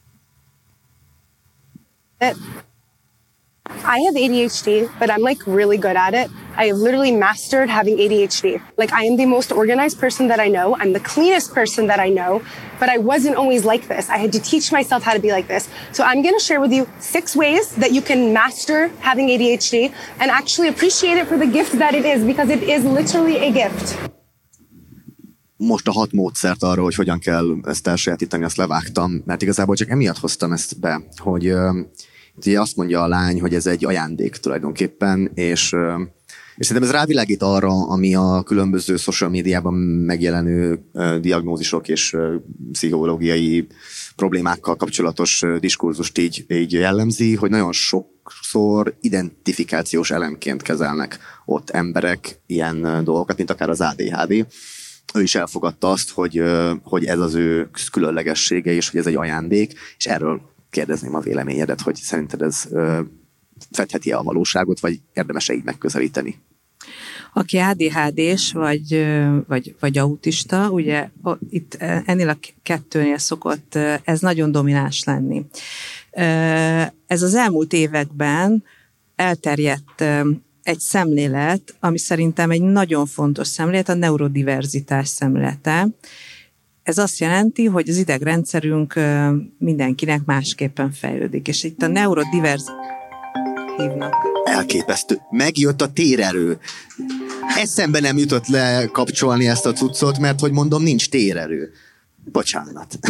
I have ADHD, but I'm like really good at it. I have literally mastered having ADHD. Like I am the most organized person that I know. I'm the cleanest person that I know, but I wasn't always like this. I had to teach myself how to be like this. So I'm going to share with you 6 ways that you can master having ADHD and actually appreciate it for the gift that it is, because it is literally a gift. Most a 6 módszert arra, hogy hogyan kell ezt elsajátítani, azt levágtam, mert igazából csak emiatt hoztam ezt be, hogy ugye azt mondja a lány, hogy ez egy ajándék tulajdonképpen, és szerintem ez rávilágít arra, ami a különböző social médiában megjelenő diagnózisok és pszichológiai problémákkal kapcsolatos diskurzust így jellemzi, hogy nagyon sokszor identifikációs elemként kezelnek ott emberek ilyen dolgokat, mint akár az ADHD. Ő is elfogadta azt, hogy ez az ő különlegessége, és hogy ez egy ajándék, és erről kérdezném a véleményedet, hogy szerinted ez fedheti a valóságot, vagy érdemes-e így megközelíteni? Aki ADHD-s vagy autista, ugye itt ennél a 2-nél szokott ez nagyon domináns lenni. Ez az elmúlt években elterjedt egy szemlélet, ami szerintem egy nagyon fontos szemlélet, a neurodiverzitás szemlélete. Ez azt jelenti, hogy az idegrendszerünk mindenkinek másképpen fejlődik, és itt a neurodiverzitás hívnak. Elképesztő. Megjött a térerő. Eszembe nem jutott lekapcsolni ezt a cuccot, mert hogy mondom, nincs térerő. Bocsánat.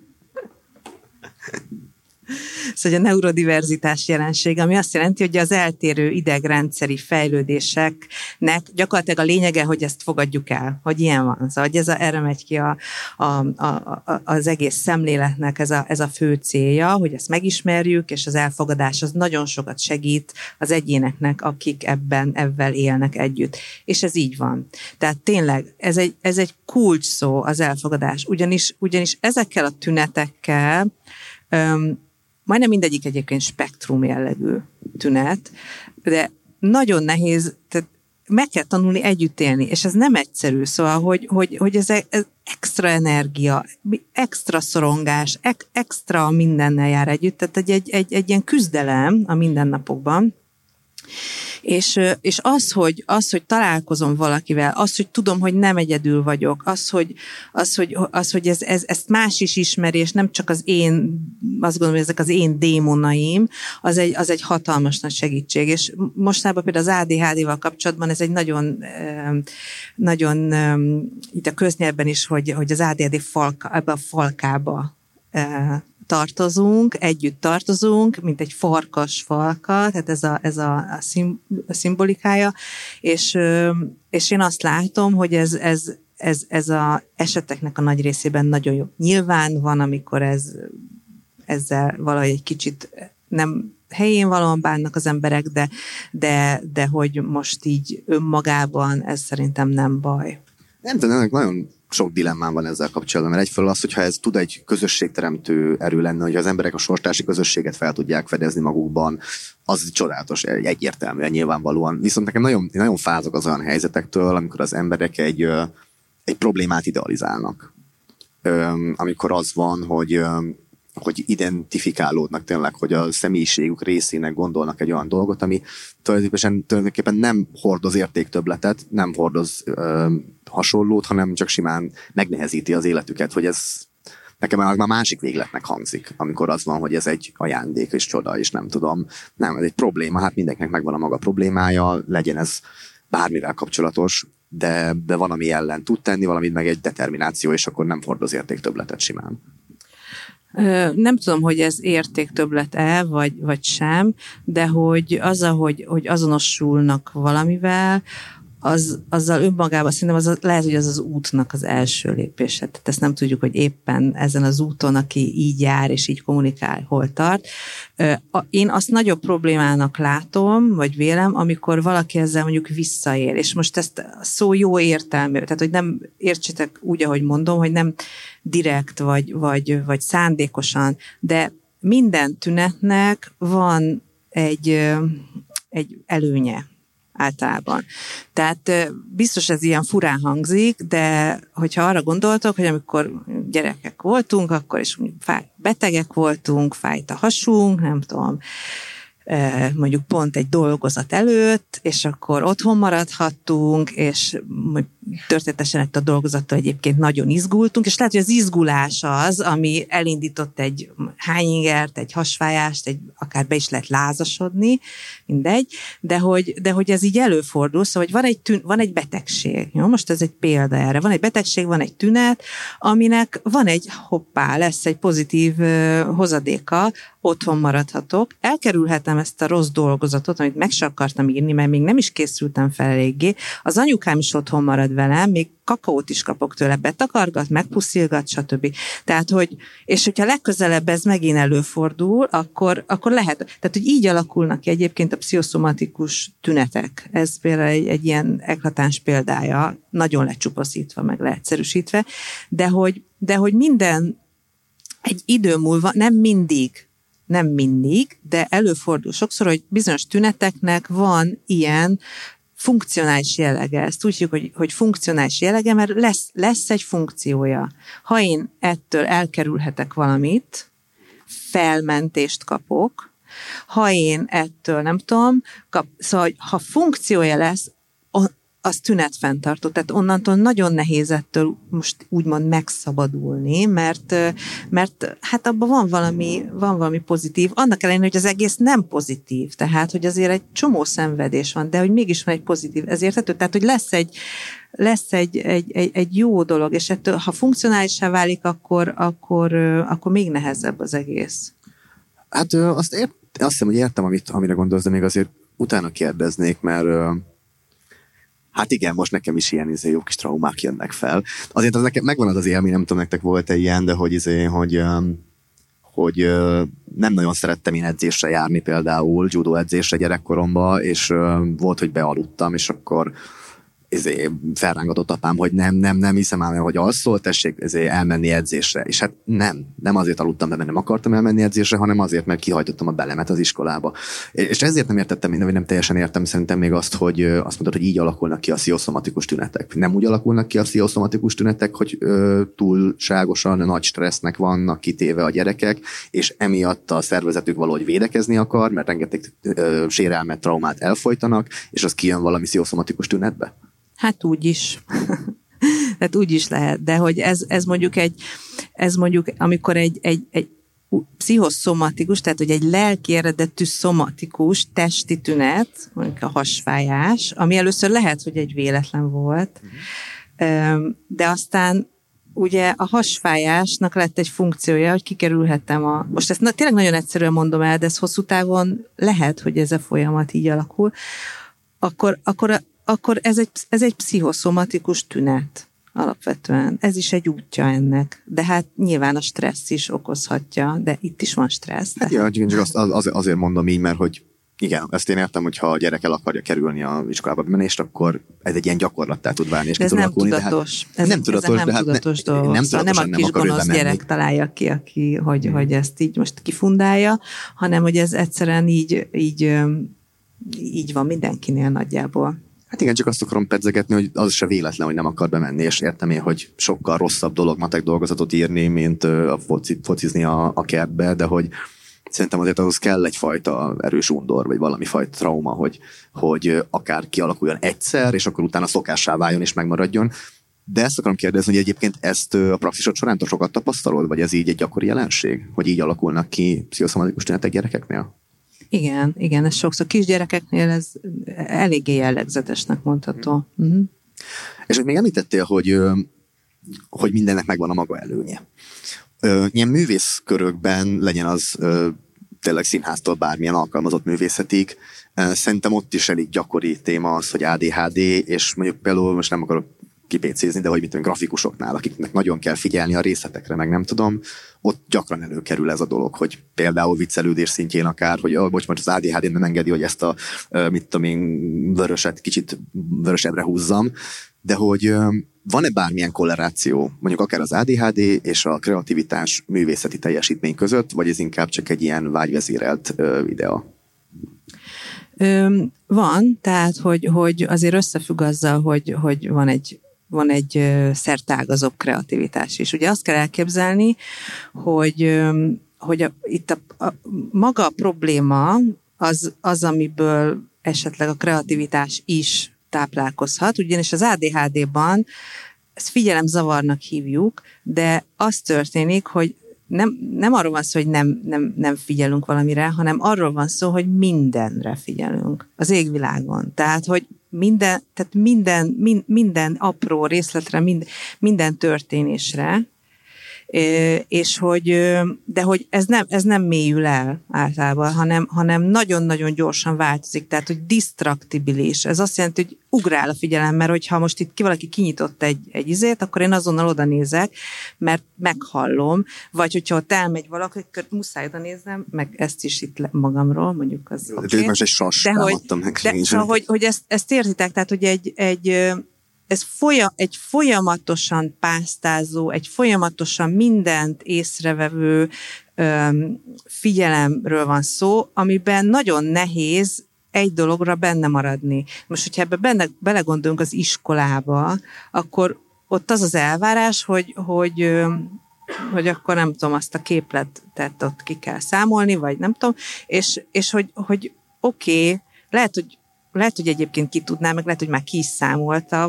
Szóval a neurodiverzitás jelenség, ami azt jelenti, hogy az eltérő idegrendszeri fejlődéseknek gyakorlatilag a lényege, hogy ezt fogadjuk el, hogy ilyen van. Szóval hogy erre megy ki az egész szemléletnek ez a fő célja, hogy ezt megismerjük, és az elfogadás az nagyon sokat segít az egyéneknek, akik ebben élnek együtt. És ez így van. Tehát tényleg ez egy kulcs szó, az elfogadás. Ugyanis ezekkel a tünetekkel majdnem mindegyik egyébként spektrum jellegű tünet, de nagyon nehéz, tehát meg kell tanulni együtt élni, és ez nem egyszerű, szóval, hogy ez extra energia, extra szorongás, extra mindennel jár együtt, tehát egy ilyen küzdelem a mindennapokban, és az, hogy találkozom valakivel, az, hogy tudom, hogy nem egyedül vagyok, hogy ezt más is ismeri, és nem csak az én, azt gondolom, hogy ezek az én démonaim, az egy hatalmas nagy segítség. És mostában például az ADHD-val kapcsolatban ez egy nagyon itt a köznyelvben is, hogy az ADHD ebbe a falkába együtt tartozunk, mint egy farkas falka, tehát ez a szimbolikája, és én azt látom, hogy ez a eseteknek a nagy részében nagyon jó. Nyilván van, amikor ezzel valahogy egy kicsit nem helyén valóan bánnak az emberek, de hogy most így önmagában ez szerintem nem baj. Nem tudom, nagyon sok dilemmán van ezzel kapcsolatban, mert egyfelől az, hogyha ez tud egy közösségteremtő erő lenne, hogy az emberek a sorstársi közösséget fel tudják fedezni magukban, az csodálatos, egyértelműen, nyilvánvalóan. Viszont nekem nagyon fázok az olyan helyzetektől, amikor az emberek egy problémát idealizálnak. Amikor az van, hogy identifikálódnak tényleg, hogy a személyiségük részének gondolnak egy olyan dolgot, ami tulajdonképpen nem hordoz értéktöbbletet, nem hordoz hasonlót, hanem csak simán megnehezíti az életüket, hogy ez nekem már másik végletnek hangzik, amikor az van, hogy ez egy ajándék és csoda, és nem tudom, nem, ez egy probléma, hát mindenkinek megvan a maga problémája, legyen ez bármivel kapcsolatos, de van, ami ellen tud tenni, valamit meg egy determináció, és akkor nem hordoz értéktöbbletet simán. Nem tudom, hogy ez értéktöbblet-e, vagy sem, de hogy azzal, hogy azonosulnak valamivel, azzal önmagában szerintem lehet, hogy az útnak az első lépése. Tehát ezt nem tudjuk, hogy éppen ezen az úton, aki így jár és így kommunikál, hol tart. Én azt nagyobb problémának látom, vagy vélem, amikor valaki ezzel mondjuk visszaél. És most ezt a szó jó értelmű, tehát hogy nem értsétek úgy, ahogy mondom, hogy nem direkt vagy szándékosan, de minden tünetnek van egy előnye általában. Tehát biztos ez ilyen furán hangzik, de hogyha arra gondoltok, hogy amikor gyerekek voltunk, akkor is betegek voltunk, fájt a hasunk, nem tudom, mondjuk pont egy dolgozat előtt, és akkor otthon maradhattunk, és történetesen lett a dolgozattal egyébként nagyon izgultunk, és lehet, hogy az izgulás az, ami elindított egy hányingert, egy hasfájást, akár be is lehet lázasodni, mindegy, de hogy ez így előfordul, szóval hogy van egy betegség, jó? Most ez egy példa erre, van egy betegség, van egy tünet, aminek van lesz egy pozitív hozadéka, otthon maradhatok, elkerülhetem ezt a rossz dolgozatot, amit meg se akartam írni, mert még nem is készültem fel eléggé. Az anyukám is otthon marad velem, még kakaót is kapok tőle, betakargat, megpuszilgat, stb. Tehát, és hogyha legközelebb ez megint előfordul, akkor lehet, tehát, hogy így alakulnak ki egyébként a pszichoszomatikus tünetek. Ez például egy ilyen eklatáns példája, nagyon lecsupaszítva, meg leegyszerűsítve, de hogy minden egy idő múlva, nem mindig, de előfordul sokszor, hogy bizonyos tüneteknek van ilyen funkcionális jellege. Ezt úgy hívjuk, hogy funkcionális jellege, mert lesz egy funkciója. Ha én ettől elkerülhetek valamit, felmentést kapok, ha én ettől nem tudom, szóval ha funkciója lesz, az tünetfenntartó. Tehát onnantól nagyon nehéz ettől most úgymond megszabadulni, mert hát abban van valami pozitív. Annak ellenére, hogy az egész nem pozitív. Tehát, hogy azért egy csomó szenvedés van, de hogy mégis van egy pozitív. Ez érthető? Tehát, hogy lesz egy jó dolog, és ettől, ha funkcionálissá válik, akkor még nehezebb az egész. Hát azt hiszem, hogy értem, amire gondolsz, de még azért utána kérdeznék, mert hát igen, most nekem is ilyen jó kis traumák jönnek fel. Azért az nekem megvan az élmény, nem tudom, nektek volt-e ilyen, de hogy nem nagyon szerettem én edzésre járni például, judo edzésre gyerekkoromban, és volt, hogy bealudtam, és akkor felrángatott apám, hogy nem hiszem ám, hogy alszol, tessék elmenni edzésre. És hát nem azért aludtam be, mert nem akartam elmenni edzésre, hanem azért, mert kihajtottam a belemet az iskolába. És ezért nem értettem, vagy nem teljesen értem szerintem még azt, hogy azt mondod, hogy így alakulnak ki a pszichoszomatikus tünetek. Nem úgy alakulnak ki a pszichoszomatikus tünetek, hogy túlságosan nagy stressznek vannak kitéve a gyerekek, és emiatt a szervezetük valahogy védekezni akar, mert rengeteg sérelmet, traumát elfojtanak, és az kijön valami pszichoszomatikus tünetbe? Hát úgy is. Tehát úgy is lehet, de hogy ez mondjuk amikor egy pszichoszomatikus, tehát hogy egy lelki eredetű szomatikus testi tünet, mondjuk a hasfájás, ami először lehet, hogy egy véletlen volt, de aztán ugye a hasfájásnak lett egy funkciója, hogy kikerülhettem most ezt tényleg nagyon egyszerűen mondom el, de ez hosszú távon lehet, hogy ez a folyamat így alakul, akkor ez egy pszichoszomatikus tünet alapvetően. Ez is egy útja ennek. De hát nyilván a stressz is okozhatja, de itt is van stressz. Hát ja, csak azért mondom így, mert hogy igen, ezt én értem, hogy ha a gyerek el akarja kerülni a iskolába bemenést, akkor ez egy ilyen gyakorlattá tud válni. És de ez nem tudatos. Ez nem tudatos dolog. Nem a kis gonosz gyerek találja ki, hogy ezt így most kifundálja, hanem hogy ez egyszerűen így van mindenkinél nagyjából. Hát igen, csak azt akarom pedzegetni, hogy az se véletlen, hogy nem akar bemenni, és értem én, hogy sokkal rosszabb dolog matek dolgozatot írni, mint focizni a kertbe, de hogy szerintem azért ahhoz kell egyfajta erős undor, vagy valami fajta trauma, hogy akár kialakuljon egyszer, és akkor utána szokássá váljon és megmaradjon. De ezt akarom kérdezni, hogy egyébként ezt a praxisod során sokat tapasztalod, vagy ez így egy gyakori jelenség, hogy így alakulnak ki pszichoszomatikus tünetek gyerekeknél? Igen, ez sokszor kisgyerekeknél ez eléggé jellegzetesnek mondható. Uh-huh. És még említettél, hogy mindennek megvan a maga előnye. Ilyen művészkörökben, legyen az tényleg színháztól bármilyen alkalmazott művészetig, szerintem ott is elég gyakori téma az, hogy ADHD, és mondjuk például most nem akarok kipécézni, de hogy mit tudom, grafikusoknál, akiknek nagyon kell figyelni a részletekre, meg nem tudom, ott gyakran előkerül ez a dolog, hogy például viccelődés szintjén akár, hogy most az ADHD nem engedi, hogy ezt a mit tudom én, vöröset kicsit vörösebbre húzzam, de hogy van-e bármilyen korreláció, mondjuk akár az ADHD és a kreativitás művészeti teljesítmény között, vagy ez inkább csak egy ilyen vágyvezérelt idea? Van, tehát, hogy azért összefügg azzal, hogy van egy szertágazóbb kreativitás is. Ugye azt kell elképzelni, hogy itt maga a probléma az, amiből esetleg a kreativitás is táplálkozhat, ugyanis az ADHD-ban ezt figyelemzavarnak hívjuk, de az történik, hogy nem arról van szó, hogy nem figyelünk valamire, hanem arról van szó, hogy mindenre figyelünk az égvilágon. Tehát, hogy minden apró részletre, minden történésre, és de hogy ez nem mélyül el általában, hanem nagyon-nagyon gyorsan változik, tehát hogy disztraktibilis. Ez azt jelenti, hogy ugrál a figyelem, mert hogyha most itt valaki kinyitott egy izét, akkor én azonnal oda nézek, mert meghallom, vagy hogyha ott elmegy valaki, akkor muszáj oda néznem, meg ezt is itt magamról, mondjuk az oké. Most egy sas támadtam meg. Hogy ezt értitek, tehát hogy ez egy folyamatosan pásztázó, egy folyamatosan mindent észrevevő figyelemről van szó, amiben nagyon nehéz egy dologra benne maradni. Most, hogyha ebbe belegondolunk az iskolába, akkor ott az elvárás, hogy akkor nem tudom, azt a képletet ott ki kell számolni, vagy nem tudom, és hogy oké, lehet, hogy egyébként ki tudná, meg lehet, hogy már ki is számolta,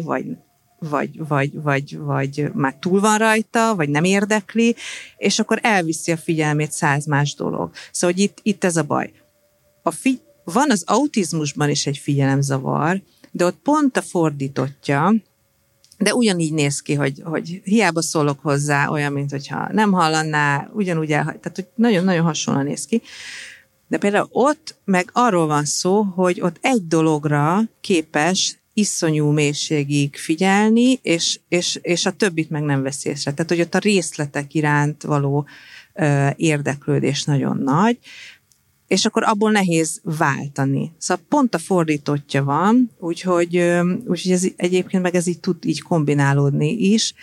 vagy már túl van rajta, vagy nem érdekli, és akkor elviszi a figyelmét 100 más dolog. Szóval, hogy itt ez a baj. Van az autizmusban is egy figyelemzavar, de ott pont a fordítottja, de ugyanígy néz ki, hogy hiába szólok hozzá, olyan, mint hogyha nem hallaná, ugyanúgy tehát hogy nagyon-nagyon hasonlóan néz ki. De például ott meg arról van szó, hogy ott egy dologra képes iszonyú mélységig figyelni, és a többit meg nem veszi észre. Tehát, hogy ott a részletek iránt való érdeklődés nagyon nagy, és akkor abból nehéz váltani. Szóval pont a fordítottja van, úgyhogy ez, egyébként meg ez így tud így kombinálódni is,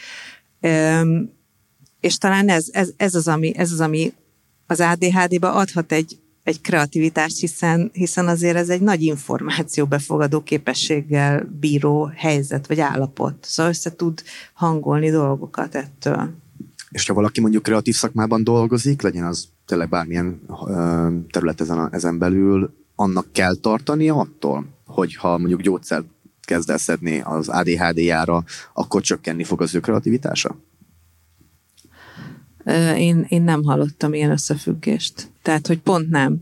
és talán ez az, ami az ADHD-ba adhat egy kreativitást, hiszen azért ez egy nagy információ befogadó képességgel bíró helyzet vagy állapot. Szóval össze tud hangolni dolgokat ettől. És ha valaki mondjuk kreatív szakmában dolgozik, legyen az tényleg bármilyen terület ezen belül, annak kell tartania attól, hogyha mondjuk gyógyszert kezd el szedni az ADHD-jára, akkor csökkenni fog az ő kreativitása? Én nem hallottam ilyen összefüggést. Tehát, hogy pont nem.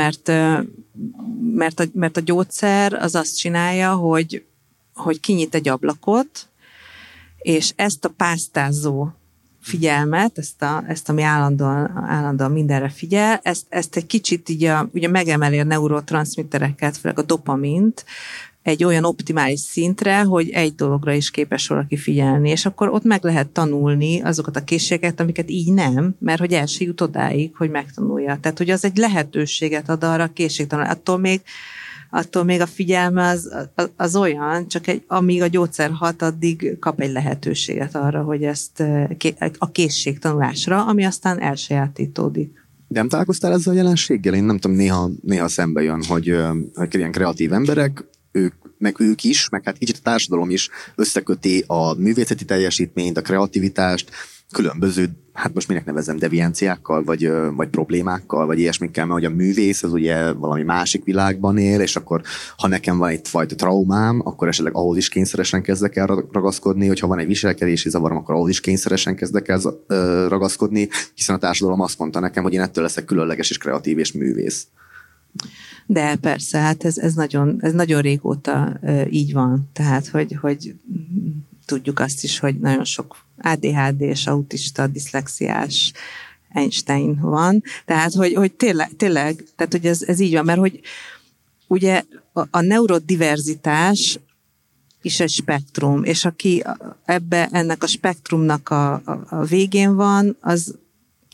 Mert a gyógyszer az azt csinálja, hogy kinyit egy ablakot, és ezt a pásztázó figyelmet, ezt ami állandóan mindenre figyel, ezt egy kicsit így ugye megemeli a neurotranszmittereket, főleg a dopamint, egy olyan optimális szintre, hogy egy dologra is képes valaki figyelni, és akkor ott meg lehet tanulni azokat a készségeket, amiket így nem, mert hogy el se jut odáig, hogy megtanulja. Tehát, hogy az egy lehetőséget ad arra a készségtanulásra. Attól még a figyelme az olyan, csak amíg a gyógyszer hat, addig kap egy lehetőséget arra, hogy ezt a készségtanulásra, ami aztán elsajátítódik. De nem találkoztál ezzel a jelenséggel? Én nem tudom, néha szembe jön, hogy ilyen kreatív emberek, ők is, meg hát kicsit a társadalom is összeköti a művészeti teljesítményt, a kreativitást, különböző, hát most minek nevezem, devianciákkal, vagy problémákkal, vagy ilyesmikkel, mert hogy a művész az ugye valami másik világban él, és akkor ha nekem van egyfajta traumám, akkor esetleg ahhoz is kényszeresen kezdek el ragaszkodni, hogyha van egy viselkedési zavarom, akkor ahhoz is kényszeresen kezdek el ragaszkodni, hiszen a társadalom azt mondta nekem, hogy én ettől leszek különleges és kreatív és művész. De persze, hát ez nagyon régóta így van. Tehát, hogy tudjuk azt is, hogy nagyon sok ADHD-s, autista, diszlexiás Einstein van. Tehát, hogy tényleg tehát, hogy ez így van, mert hogy ugye a neurodiverzitás is egy spektrum, és aki ennek a spektrumnak a végén van,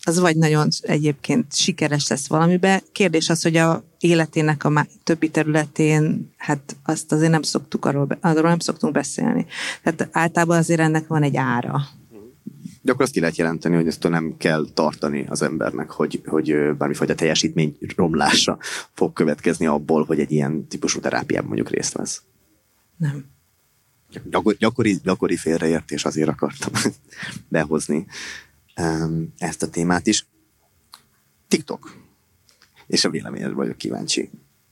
az vagy nagyon egyébként sikeres lesz valamibe. Kérdés az, hogy a életének a többi területén, hát azt azért nem szoktuk arról nem szoktunk beszélni. Tehát általában azért ennek van egy ára. De akkor azt ki lehet jelenteni, hogy ezt nem kell tartani az embernek, hogy bármifajta teljesítmény romlása fog következni abból, hogy egy ilyen típusú terápiában mondjuk részt vesz. Nem. Gyakori félreértés, azért akartam behozni ezt a témát is. TikTok. És a véleményedre vagyok kíváncsi.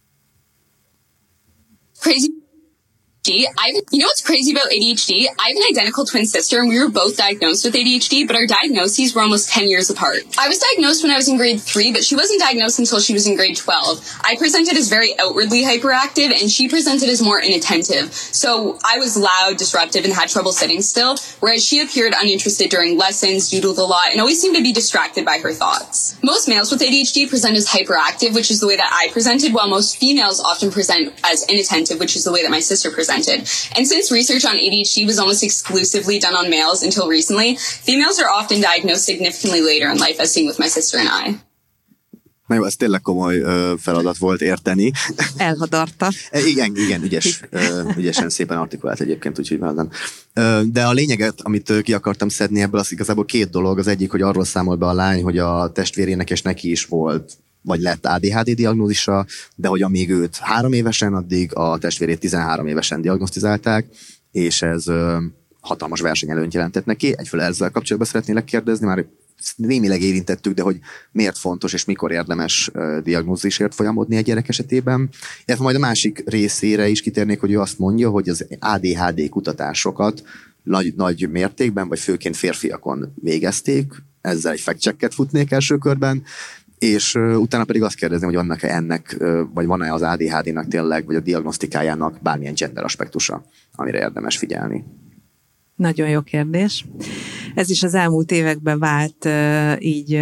Crazy. You know what's crazy about ADHD? I have an identical twin sister and we were both diagnosed with ADHD, but our diagnoses were almost 10 years apart. I was diagnosed when I was in grade 3, but she wasn't diagnosed until she was in grade 12. I presented as very outwardly hyperactive and she presented as more inattentive. So I was loud, disruptive, and had trouble sitting still, whereas she appeared uninterested during lessons, doodled a lot, and always seemed to be distracted by her thoughts. Most males with ADHD present as hyperactive, which is the way that I presented, while most females often present as inattentive, which is the way that my sister presented. And since research on ADHD was almost exclusively done on males until recently, females are often diagnosed significantly later in life, as seen with my sister and I. Na jó, ez tényleg komoly feladat volt érteni. Elhadarta. Igen, ügyesen szépen artikulált egyébként, úgyhogy velem. De a lényeget, amit ki akartam szedni ebből, az igazából 2 dolog. Az egyik, hogy arról számol be a lány, hogy a testvérének és neki is volt, vagy lett ADHD diagnózisa, de hogy amíg őt 3 évesen, addig a testvérét 13 évesen diagnosztizálták, és ez hatalmas versenyelőnyt jelentett neki. Egyfelől ezzel kapcsolatban szeretnélek kérdezni, már némileg érintettük, de hogy miért fontos és mikor érdemes diagnózisért folyamodni egy gyerek esetében. Illetve majd a másik részére is kitérnék, hogy ő azt mondja, hogy az ADHD kutatásokat nagy mértékben, vagy főként férfiakon végezték, ezzel egy fact-checket futnék első körben, és utána pedig azt kérdezném, hogy vannak-e ennek, vagy van-e az ADHD-nak tényleg, vagy a diagnosztikájának bármilyen gender aspektusa, amire érdemes figyelni. Nagyon jó kérdés. Ez is az elmúlt években vált így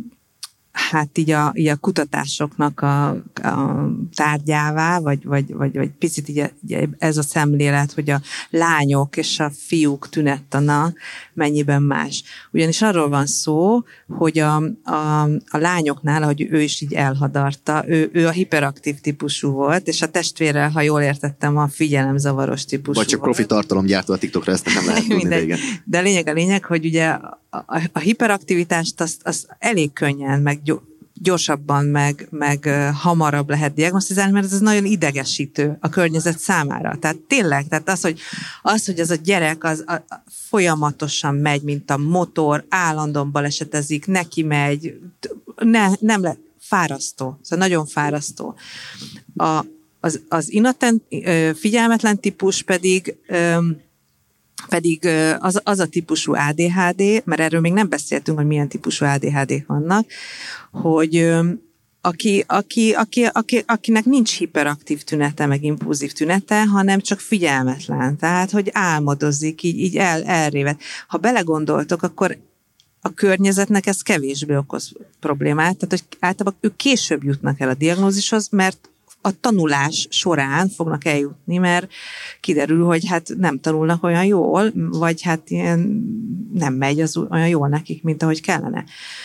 a kutatásoknak a tárgyává, vagy picit így ez a szemlélet, hogy a lányok és a fiúk tünettana mennyiben más. Ugyanis arról van szó, hogy a lányoknál, ahogy ő is így elhadarta, ő a hiperaktív típusú volt, és a testvérrel, ha jól értettem, a figyelemzavaros típusú vagy csak profi tartalomgyártó a TikTokra, ezt nem lehet tudni régen. De a lényeg, hogy ugye a hiperaktivitást azt elég könnyen, meg gyorsabban, meg hamarabb lehet diagnosztizálni, mert ez nagyon idegesítő a környezet számára. Tehát tényleg, tehát az, hogy az a gyerek az folyamatosan megy, mint a motor, állandóan balesetezik, neki megy, fárasztó. Szóval nagyon fárasztó. Az figyelmetlen típus pedig az a típusú ADHD, mert erről még nem beszéltünk, hogy milyen típusú ADHD-k vannak, hogy akinek nincs hiperaktív tünete, meg impulzív tünete, hanem csak figyelmetlen. Tehát, hogy álmodozik, így elrévet. Ha belegondoltok, akkor a környezetnek ez kevésbé okoz problémát, tehát, hogy általában ők később jutnak el a diagnózishoz, mert a tanulás során fognak eljutni, mert kiderül, hogy hát nem tanulnak olyan jól, vagy hát ilyen nem megy az olyan jól nekik, mint ahogy kellene.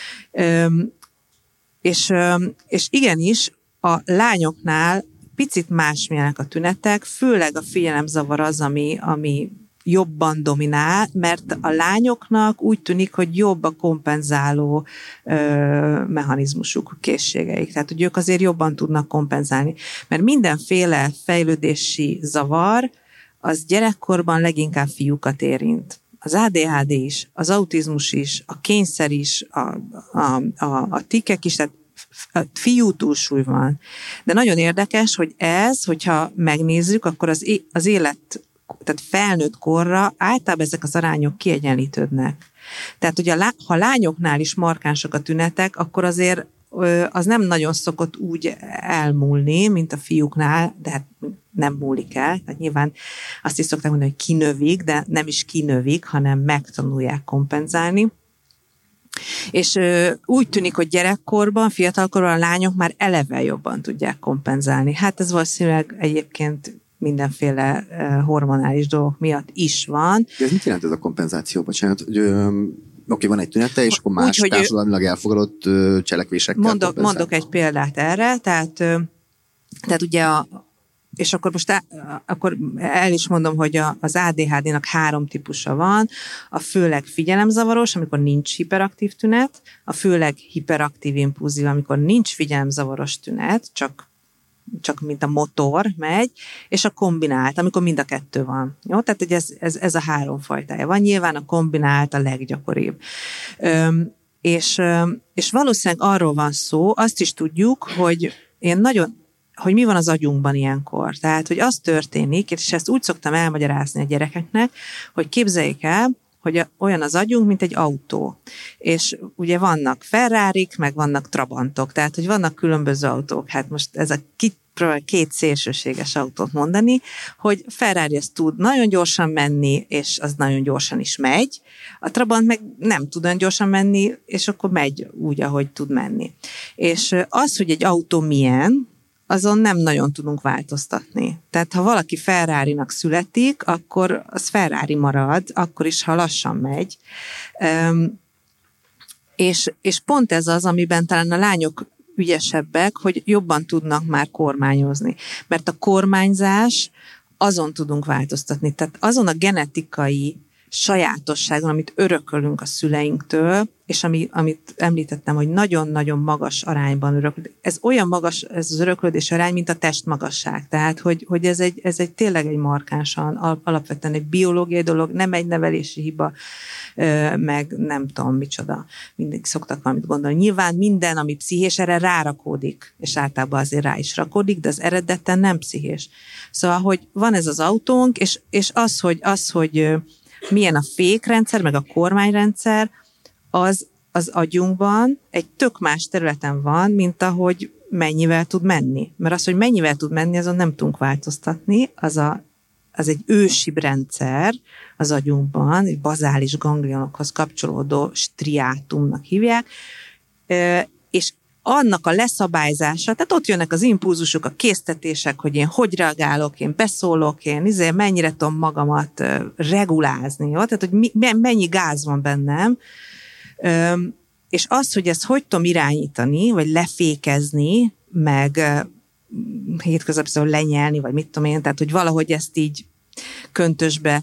És igenis, a lányoknál picit másmilyenek a tünetek, főleg a figyelemzavar az, ami jobban dominál, mert a lányoknak úgy tűnik, hogy jobb a kompenzáló mechanizmusuk, készségeik. Tehát, hogy ők azért jobban tudnak kompenzálni. Mert mindenféle fejlődési zavar az gyerekkorban leginkább fiúkat érint. Az ADHD is, az autizmus is, a kényszer is, a tikkek is, tehát fiú túlsúly van. De nagyon érdekes, hogy hogyha megnézzük, akkor az élet, tehát felnőtt korra általában ezek az arányok kiegyenlítődnek. Tehát, hogy ha lányoknál is markánsak a tünetek, akkor azért az nem nagyon szokott úgy elmúlni, mint a fiúknál, de hát nem múlik el. Tehát nyilván azt is szokták mondani, hogy kinövik, de nem is kinövik, hanem megtanulják kompenzálni. És úgy tűnik, hogy gyerekkorban, fiatalkorban a lányok már eleve jobban tudják kompenzálni. Hát ez valószínűleg egyébként mindenféle hormonális dolgok miatt is van. De ez mit jelent ez a kompenzáció? Bocsánat, hogy Oké, van egy tünete, és akkor más társadalmilag elfogadott cselekvésekkel. Mondok egy példát erre, tehát ugye és akkor most akkor el is mondom, hogy az ADHD-nak 3 típusa van, a főleg figyelemzavaros, amikor nincs hiperaktív tünet, a főleg hiperaktív impulzív, amikor nincs figyelemzavaros tünet, csak mint a motor megy, és a kombinált, amikor mind a 2 van. Jó? Tehát hogy ez a 3 fajtája van. Nyilván a kombinált a leggyakoribb. És valószínűleg arról van szó, azt is tudjuk, hogy hogy mi van az agyunkban ilyenkor. Tehát, hogy az történik, és ezt úgy szoktam elmagyarázni a gyerekeknek, hogy képzeljék el, hogy olyan az agyunk, mint egy autó. És ugye vannak Ferrarik, meg vannak Trabantok, tehát, hogy vannak különböző autók. Hát most ez a két szélsőséges autót mondani, hogy Ferrari az tud nagyon gyorsan menni, és az nagyon gyorsan is megy. A Trabant meg nem tud olyan gyorsan menni, és akkor megy úgy, ahogy tud menni. És az, hogy egy autó milyen, azon nem nagyon tudunk változtatni. Tehát ha valaki Ferrarinak születik, akkor az Ferrari marad, akkor is, ha lassan megy. És pont ez az, amiben talán a lányok ügyesebbek, hogy jobban tudnak már kormányozni. Mert a kormányzás, azon tudunk változtatni. Tehát azon a genetikai sajátosságon, amit örökölünk a szüleinktől, és amit említettem, hogy nagyon-nagyon magas arányban öröklünk. Ez olyan magas, ez az öröklődés arány, mint a testmagasság. Tehát, hogy ez egy tényleg egy markánsan, alapvetően egy biológiai dolog, nem egy nevelési hiba, meg nem tudom micsoda. Mindig szoktak valamit gondolni. Nyilván minden, ami pszichés, erre rárakódik, és általában azért rá is rakódik, de az eredeten nem pszichés. Szóval, hogy van ez az autónk, és az, hogy milyen a fékrendszer, meg a kormányrendszer, az agyunkban egy tök más területen van, mint ahogy mennyivel tud menni. Mert az, hogy mennyivel tud menni, azon nem tudunk változtatni, az egy ősibb rendszer az agyunkban, egy bazális ganglionokhoz kapcsolódó striátumnak hívják, és annak a leszabályzása, tehát ott jönnek az impulzusok, a késztetések, hogy én hogy reagálok, én beszólok, én mennyire tudom magamat regulázni, jó? Tehát, hogy mennyi gáz van bennem, és az, hogy ezt hogy tudom irányítani, vagy lefékezni, meg hétköznapi szóval lenyelni, vagy mit tudom én, tehát, hogy valahogy ezt így köntösbe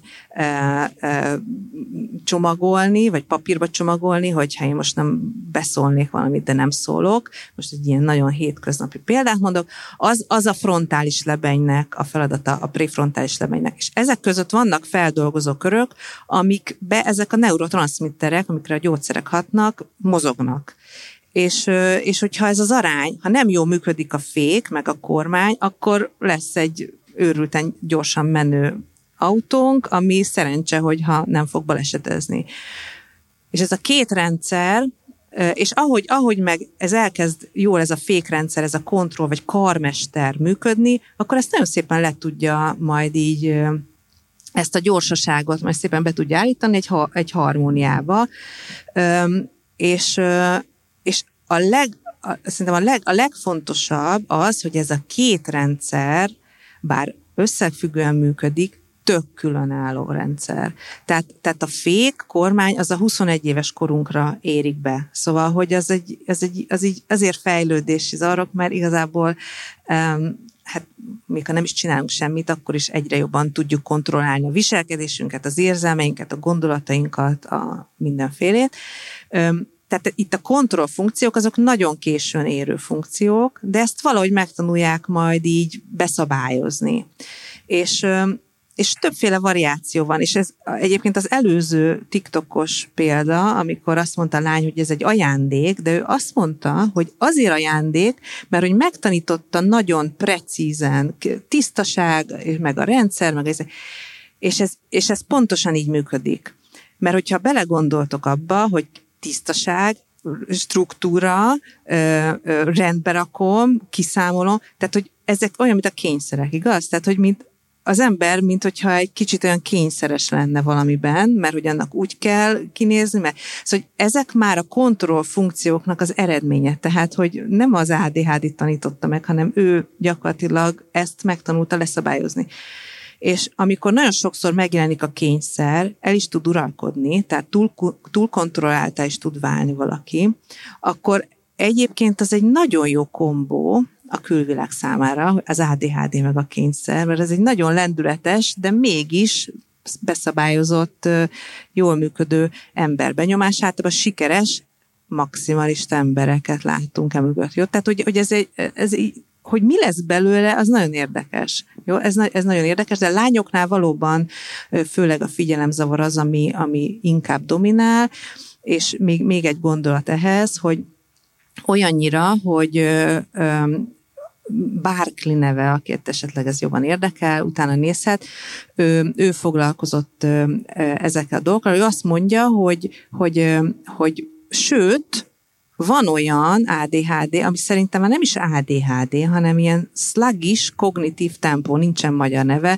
csomagolni, vagy papírba csomagolni, hogyha én most nem beszólnék valamit, de nem szólok. Most egy ilyen nagyon hétköznapi példát mondok. Az a frontális lebegynek a feladata, a prefrontális lebegynek. És ezek között vannak feldolgozó körök, amikbe ezek a neurotranszmitterek, amikre a gyógyszerek hatnak, mozognak. És hogyha ez az arány, ha nem jól működik a fék, meg a kormány, akkor lesz egy őrülten gyorsan menő autónk, ami szerencse, hogyha nem fog balesetezni. És ez a 2 rendszer, és ahogy meg ez elkezd jól ez a fékrendszer, ez a kontroll vagy karmester működni, akkor ezt nagyon szépen le tudja majd így ezt a gyorsaságot majd szépen be tudja állítani egy harmóniába. És szerintem a legfontosabb az, hogy ez a 2 rendszer, bár összefüggően működik, tök különálló rendszer. Tehát a fék kormány az a 21 éves korunkra érik be. Szóval, hogy az azért fejlődési zarok, mert igazából hát még ha nem is csinálunk semmit, akkor is egyre jobban tudjuk kontrollálni a viselkedésünket, az érzelmeinket, a gondolatainkat, a mindenfélét. Tehát itt a kontrollfunkciók, azok nagyon későn érő funkciók, de ezt valahogy megtanulják majd így beszabályozni. És többféle variáció van, és ez egyébként az előző TikTokos példa, amikor azt mondta a lány, hogy ez egy ajándék, de ő azt mondta, hogy azért ajándék, mert hogy megtanította nagyon precízen, tisztaság, meg a rendszer, meg és ez pontosan így működik. Mert hogyha belegondoltok abba, hogy tisztaság, struktúra, rendbe rakom, kiszámolom, tehát hogy ezek olyan, mint a kényszerek, igaz? Tehát, hogy mint az ember, mint hogyha egy kicsit olyan kényszeres lenne valamiben, mert hogy annak úgy kell kinézni, mert szóval, hogy ezek már a kontrollfunkcióknak az eredménye, tehát, hogy nem az ADHD-t tanította meg, hanem ő gyakorlatilag ezt megtanulta leszabályozni. és amikor nagyon sokszor megjelenik a kényszer, el is tud uralkodni, tehát túl kontrolláltá is tud válni valaki, akkor egyébként az egy nagyon jó kombó a külvilág számára, az ADHD meg a kényszer, mert ez egy nagyon lendületes, de mégis beszabályozott, jól működő emberbenyomás, általában sikeres, maximalista embereket láttunk emögött. Jó? Tehát, hogy hogy mi lesz belőle, az nagyon érdekes. Jó? Ez nagyon érdekes, de a lányoknál valóban főleg a figyelemzavar az, ami inkább dominál, és még egy gondolat ehhez, hogy olyannyira, hogy Barkley neve, akit esetleg ez jobban érdekel, utána nézhet, ő foglalkozott ezekkel a dolgokkal, ő azt mondja, hogy sőt, van olyan ADHD, ami szerintem már nem is ADHD, hanem ilyen sluggish kognitív tempó, nincsen magyar neve,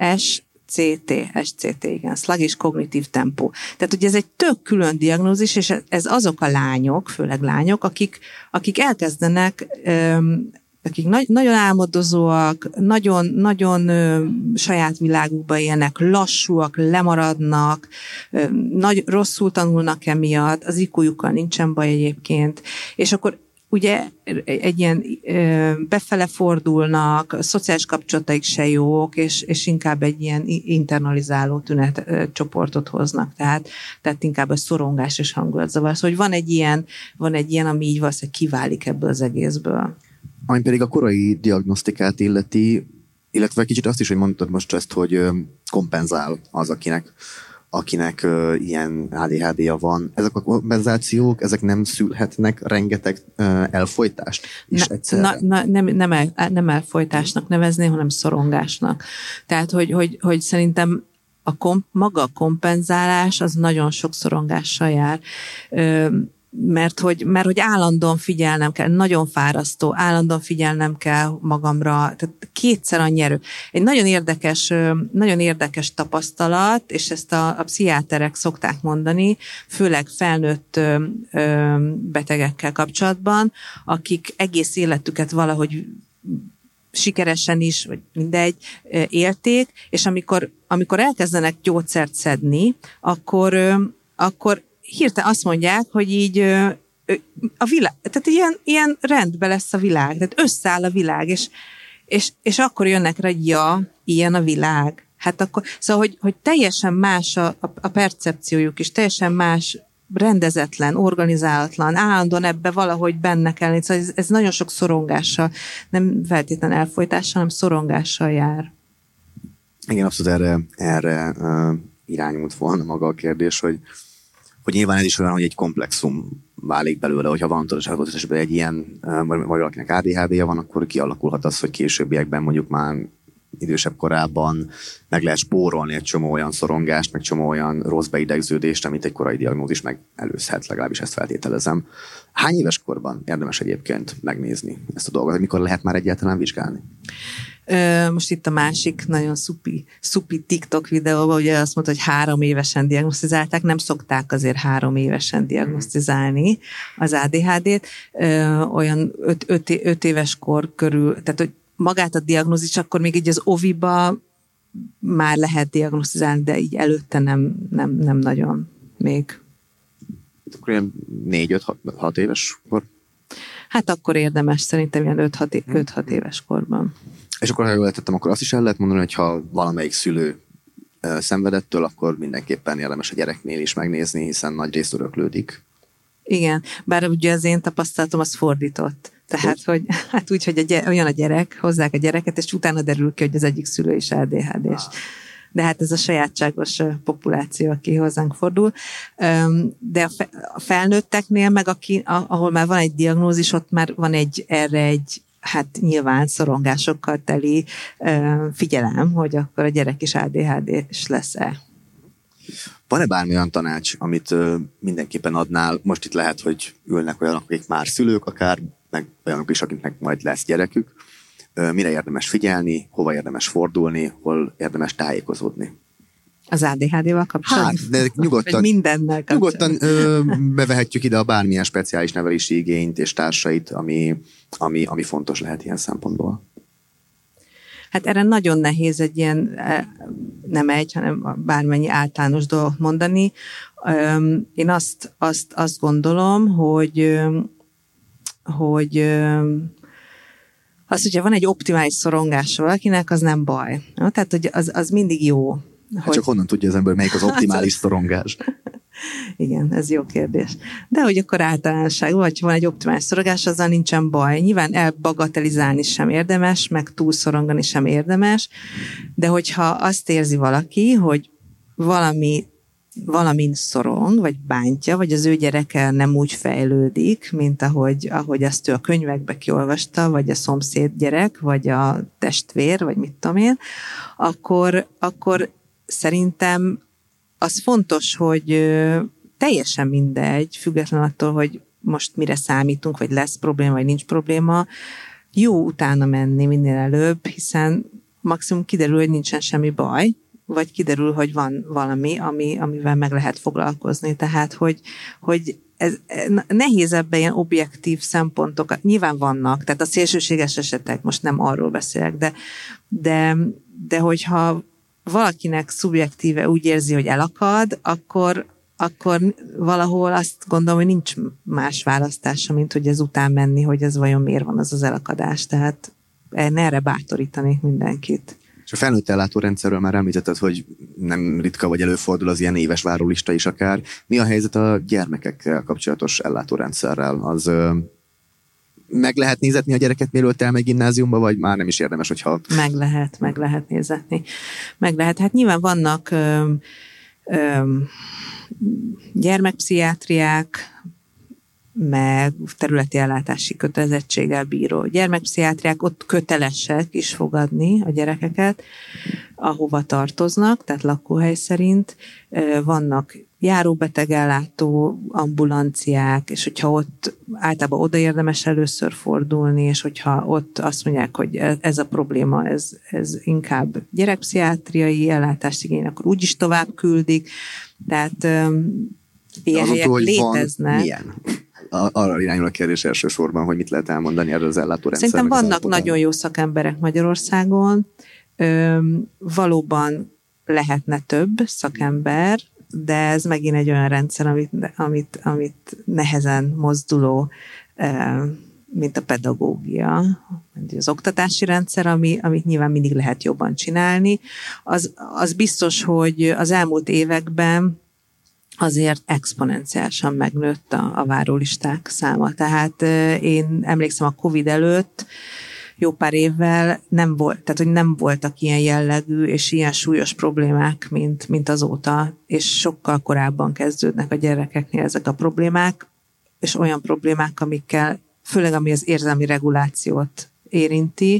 SCT, igen, sluggish kognitív tempó. Tehát ugye ez egy tök külön diagnózis, és ez azok a lányok, főleg lányok, akik elkezdenek akik nagyon álmodozóak, nagyon saját világukban élnek, lassúak, lemaradnak, rosszul tanulnak emiatt, az IQ-jukkal nincsen baj egyébként, és akkor ugye egy ilyen befele fordulnak, a szociális kapcsolataik se jók, és inkább egy ilyen internalizáló tünetcsoportot hoznak, tehát inkább a szorongás és hangulatzavar. Szóval, hogy van egy ilyen, ami így valószínűleg kiválik ebből az egészből. Ami pedig a korai diagnosztikát illeti, illetve kicsit azt is, hogy mondtad most ezt, hogy kompenzál az, akinek ilyen ADHD-ja van. Ezek a kompenzációk, ezek nem szülhetnek rengeteg elfojtást is egyszerre? Nem elfojtásnak nevezném, hanem szorongásnak. Tehát, hogy szerintem maga a kompenzálás az nagyon sok szorongással jár. Mert hogy állandóan figyelnem kell, nagyon fárasztó, állandóan figyelnem kell magamra, tehát kétszer annyi erő. Egy nagyon érdekes tapasztalat, és ezt a pszichiáterek szokták mondani, főleg felnőtt betegekkel kapcsolatban, akik egész életüket valahogy sikeresen is, vagy mindegy, élték, és amikor elkezdenek gyógyszert szedni, akkor hirtelen azt mondják, hogy így a világ, tehát ilyen rendben lesz a világ, tehát összeáll a világ, és akkor jönnek rá, hogy ilyen a világ. Hát akkor, szóval, hogy teljesen más a percepciójuk is, teljesen más, rendezetlen, organizálatlan, állandóan ebbe valahogy benne kell lenni. Szóval ez nagyon sok szorongással, nem feltétlenül elfojtással, hanem szorongással jár. Igen, abszolút erre irányult volna maga a kérdés, hogy nyilván ez is olyan, hogy egy komplexum válik belőle, hogyha van tudod esetben egy ilyen, vagy valakinek ADHD-ja van, akkor kialakulhat az, hogy későbbiekben mondjuk már idősebb korában meg lehet spórolni egy csomó olyan szorongást, meg csomó olyan rossz beidegződést, amit egy korai diagnózis megelőzhet, legalábbis ezt feltételezem. Hány éves korban érdemes egyébként megnézni ezt a dolgot? Mikor lehet már egyáltalán vizsgálni? Most itt a másik nagyon szupi TikTok videóban, ugye azt mondta, hogy 3 évesen diagnosztizálták, nem szokták azért 3 évesen diagnosztizálni az ADHD-t, olyan 5 éves kor körül, tehát hogy magát a diagnózis, akkor még így az OVI-ba már lehet diagnosztizálni, de így előtte nem nagyon még. Akkor ilyen 4-5-6 éves kor? Hát akkor érdemes szerintem ilyen 5-6 éves korban. És akkor, ha jól értettem, akkor azt is el lehet mondani, hogy ha valamelyik szülő szenvedettől, akkor mindenképpen érdemes a gyereknél is megnézni, hiszen nagy részt öröklődik. Igen, bár ugye az én tapasztalatom az fordított. Tehát, hogy hát úgy, hogy olyan a gyerek, hozzák a gyereket, és utána derül ki, hogy az egyik szülő is ADHD-s. De hát ez a sajátságos populáció, aki hozzánk fordul. De a felnőtteknél, meg ahol már van egy diagnózis, ott már van erre egy hát nyilván szorongásokkal teli figyelem, hogy akkor a gyerek is ADHD-s lesz-e. Van-e bármilyen tanács, amit mindenképpen adnál? Most itt lehet, hogy ülnek olyanok, akik már szülők akár, meg olyanok is, akiknek majd lesz gyerekük. Mire érdemes figyelni, hova érdemes fordulni, hol érdemes tájékozódni? Az ADHD-val kapcsolatban? Hát, de nyugodtan, mindennel nyugodtan bevehetjük ide a bármilyen speciális nevelési igényt és társait, ami fontos lehet ilyen szempontból. Hát erre nagyon nehéz egy ilyen, nem egy, hanem bármennyi általános dolgot mondani. Én azt gondolom, hogy hogyha van egy optimális szorongása valakinek, az nem baj. Tehát, hogy az mindig jó. Hát csak honnan tudja az ember, melyik az optimális szorongás? Igen, ez jó kérdés. De hogy akkor általánosság, vagy van egy optimális szorongás, azzal nincsen baj. Nyilván elbagatelizálni sem érdemes, meg túlszorongani sem érdemes, de hogyha azt érzi valaki, hogy valamin szorong, vagy bántja, vagy az ő gyereke nem úgy fejlődik, mint ahogy azt ő a könyvekbe kiolvasta, vagy a szomszéd gyerek, vagy a testvér, vagy mit tudom én, akkor szerintem az fontos, hogy teljesen mindegy, független attól, hogy most mire számítunk, vagy lesz probléma, vagy nincs probléma, jó utána menni minél előbb, hiszen maximum kiderül, hogy nincsen semmi baj, vagy kiderül, hogy van valami, amivel meg lehet foglalkozni. Tehát, hogy ez nehéz ebben ilyen objektív szempontok, nyilván vannak, tehát a szélsőséges esetek, most nem arról beszélek, de hogyha valakinek szubjektíve úgy érzi, hogy elakad, akkor valahol azt gondolom, hogy nincs más választása, mint hogy ezután menni, hogy ez vajon miért van az elakadás. Tehát erre bátorítanék mindenkit. És a felnőtt ellátórendszerről már említetted, hogy nem ritka vagy előfordul az ilyen éves várólista is akár. Mi a helyzet a gyermekekkel kapcsolatos ellátórendszerrel? Az meg lehet nézetni a gyereket, mielőtt elmegy gimnáziumba, vagy már nem is érdemes, hogyha... Meg lehet nézetni. Meg lehet. Hát nyilván vannak gyermekpszichiátriák, meg területi ellátási kötelezettséggel bíró gyermekpszichiátriák, ott kötelesek is fogadni a gyerekeket, ahova tartoznak, tehát lakóhely szerint. Vannak járóbetegellátó ambulanciák, és hogyha ott általában oda érdemes először fordulni, és hogyha ott azt mondják, hogy ez a probléma, ez inkább gyerekpszichiátriai ellátást igény, akkor úgyis tovább küldik. Tehát ilyen helyek léteznek. Milyen? Arra irányul a kérdés elsősorban, hogy mit lehet elmondani erről az ellátórendszernek. Szerintem vannak nagyon jó szakemberek Magyarországon. Valóban lehetne több szakember, de ez megint egy olyan rendszer, amit nehezen mozduló, mint a pedagógia, az oktatási rendszer, amit nyilván mindig lehet jobban csinálni. Az biztos, hogy az elmúlt években azért exponenciálisan megnőtt a várólisták száma. Tehát én emlékszem a Covid előtt, jó pár évvel tehát hogy nem voltak ilyen jellegű és ilyen súlyos problémák, mint azóta, és sokkal korábban kezdődnek a gyerekeknél ezek a problémák, és olyan problémák, amikkel, főleg ami az érzelmi regulációt érinti,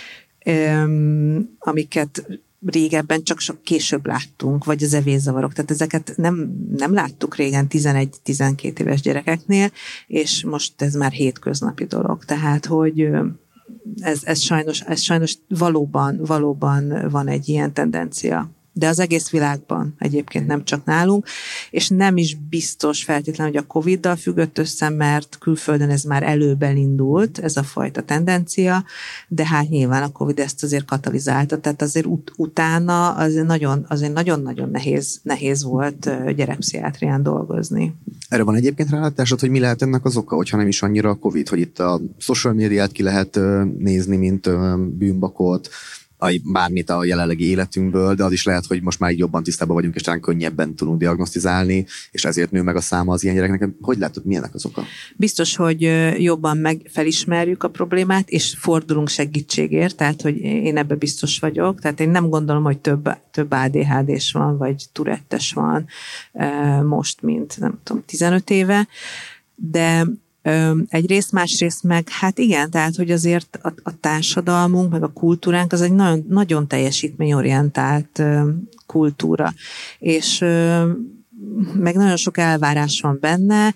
amiket régebben csak sok később láttunk, vagy az evészavarok. Tehát ezeket nem láttuk régen 11-12 éves gyerekeknél, és most ez már hétköznapi dolog. Tehát, hogy ez sajnos valóban van egy ilyen tendencia. De az egész világban egyébként, nem csak nálunk, és nem is biztos feltétlenül, hogy a Covid-dal függött össze, mert külföldön ez már előbb indult, ez a fajta tendencia, de hát nyilván a Covid ezt azért katalizálta, tehát azért utána azért nagyon-nagyon nehéz volt gyerekpszichiátrián dolgozni. Erre van egyébként rálátásod, hogy mi lehet ennek az oka, hogyha nem is annyira a Covid, hogy itt a social médiát ki lehet nézni, mint bűnbakot, bármit a jelenlegi életünkből, de az is lehet, hogy most már így jobban tisztában vagyunk, és talán könnyebben tudunk diagnosztizálni, és ezért nő meg a száma az ilyen gyereknek. Hogy látod, milyenek az oka? Biztos, hogy jobban felismerjük a problémát, és fordulunk segítségért, tehát, hogy én ebbe biztos vagyok, tehát én nem gondolom, hogy több ADHD-s van, vagy Tourette-es van most, mint nem tudom, 15 éve, de egyrészt, másrészt meg, hát igen, tehát, hogy azért a társadalmunk, meg a kultúránk az egy nagyon, nagyon teljesítményorientált kultúra, és meg nagyon sok elvárás van benne,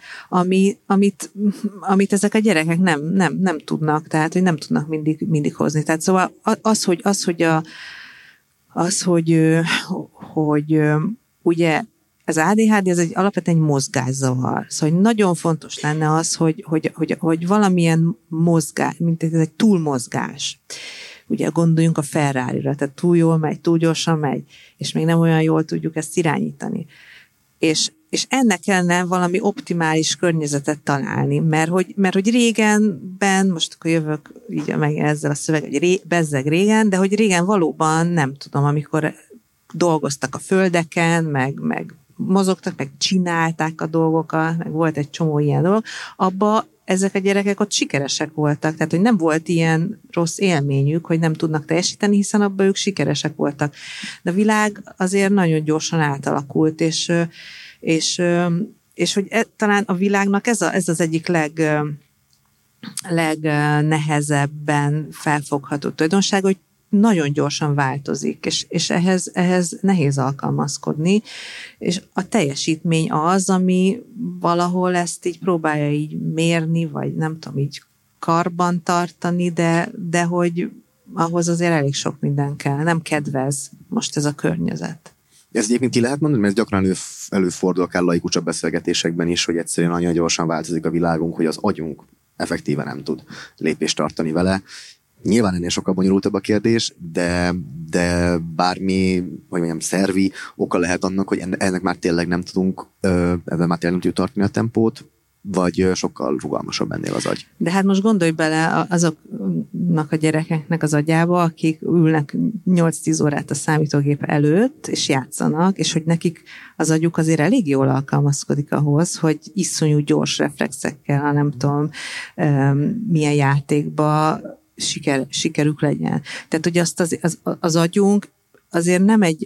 amit ezek a gyerekek nem tudnak, tehát, hogy nem tudnak mindig hozni. Tehát szóval hogy ugye az ADHD az alapvetően egy mozgászavar. Szóval nagyon fontos lenne az, hogy valamilyen mozgás, mint ez egy túlmozgás. ugye gondoljunk a Ferrari-ra, tehát túl jól megy, túl gyorsan megy, és még nem olyan jól tudjuk ezt irányítani. És ennek kellene valami optimális környezetet találni, mert hogy régenben, most akkor jövök így meg ezzel a szöveg, hogy bezzeg régen, de hogy régen valóban, nem tudom, amikor dolgoztak a földeken, meg mozogtak, meg csinálták a dolgokat, meg volt egy csomó ilyen dolog, abba ezek a gyerekek ott sikeresek voltak, tehát hogy nem volt ilyen rossz élményük, hogy nem tudnak teljesíteni, hiszen abban ők sikeresek voltak. De a világ azért nagyon gyorsan átalakult, és hogy talán a világnak ez az egyik legnehezebben felfogható tulajdonság, hogy nagyon gyorsan változik, és ehhez nehéz alkalmazkodni, és a teljesítmény az, ami valahol ezt így próbálja így mérni, vagy nem tudom, így karban tartani, de hogy ahhoz azért elég sok minden kell, nem kedvez most ez a környezet. Ez egyébként ki lehet mondani, mert ez gyakran előfordul akár laikusabb beszélgetésekben is, hogy egyszerűen annyira gyorsan változik a világunk, hogy az agyunk effektíven nem tud lépést tartani vele. Nyilván ennél sokkal bonyolultabb a kérdés, de bármi, hogy mondjam, szervi oka lehet annak, hogy ennek már tényleg nem tudunk, ebben már tényleg nem tudjuk tartani a tempót, vagy sokkal rugalmasabb ennél az agy. De hát most gondolj bele azoknak a gyerekeknek az agyába, akik ülnek 8-10 órát a számítógép előtt, és játszanak, és hogy nekik az agyuk azért elég jól alkalmazkodik ahhoz, hogy iszonyú gyors reflexekkel, nem tudom, milyen játékba sikerük legyen. Tehát, hogy az agyunk azért nem egy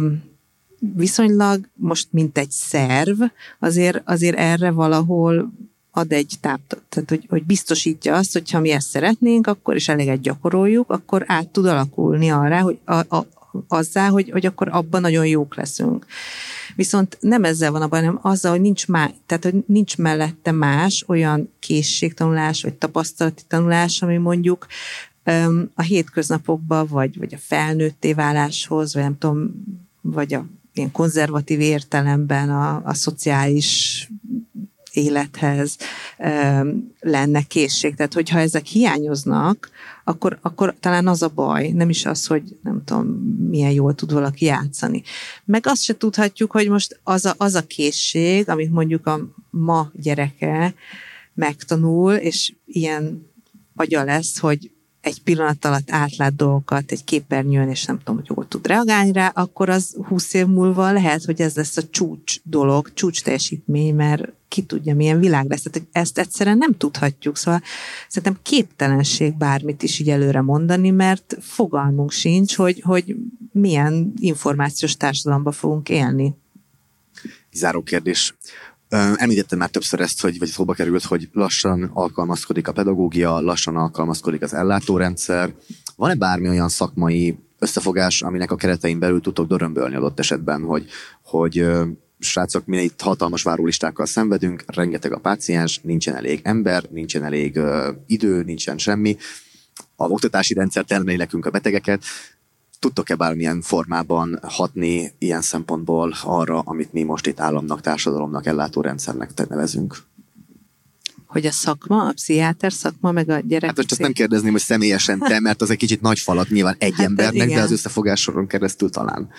viszonylag most, mint egy szerv, azért erre valahol ad egy tehát, hogy biztosítja azt, hogy ha mi ezt szeretnénk, akkor is eleget gyakoroljuk, akkor át tud alakulni arra, hogy azzá, hogy akkor abban nagyon jók leszünk. Viszont nem ezzel van a baj, hanem azzal, hogy nincs mellette más olyan készségtanulás, vagy tapasztalati tanulás, ami mondjuk a hétköznapokban, vagy a felnőtté váláshoz, vagy nem tudom, vagy a ilyen konzervatív értelemben a szociális élethez lenne készség. Tehát, hogyha ezek hiányoznak, akkor talán az a baj, nem is az, hogy nem tudom, milyen jól tud valaki játszani. Meg azt se tudhatjuk, hogy most az a készség, amit mondjuk a ma gyereke megtanul, és ilyen agya lesz, hogy egy pillanat alatt átlát dolgokat egy képernyőn, és nem tudom, hogy jól tud reagálni rá, akkor az 20 év múlva lehet, hogy ez lesz a csúcs teljesítmény, mert ki tudja, milyen világ lesz. Tehát ezt egyszerűen nem tudhatjuk. Szóval szerintem képtelenség bármit is így előre mondani, mert fogalmunk sincs, hogy milyen információs társadalomban fogunk élni. Záró kérdés. Említettem már többször ezt, vagy szóba került, hogy lassan alkalmazkodik a pedagógia, lassan alkalmazkodik az ellátórendszer. Van-e bármi olyan szakmai összefogás, aminek a keretein belül tudtok dörömbölni adott esetben, hogy srácok, mi itt hatalmas várólistákkal szenvedünk, rengeteg a páciens, nincsen elég ember, nincsen elég idő, nincsen semmi. A oktatási rendszer termeli nekünk a betegeket. Tudtok-e bármilyen formában hatni ilyen szempontból arra, amit mi most itt államnak, társadalomnak, ellátórendszernek nevezünk? Hogy a szakma, a pszichiáter szakma, meg a gyerek... Hát most azt nem kérdezném, hogy személyesen te, mert az egy kicsit nagy falat nyilván egy embernek, igen. De az összefogásoron keresztül talán.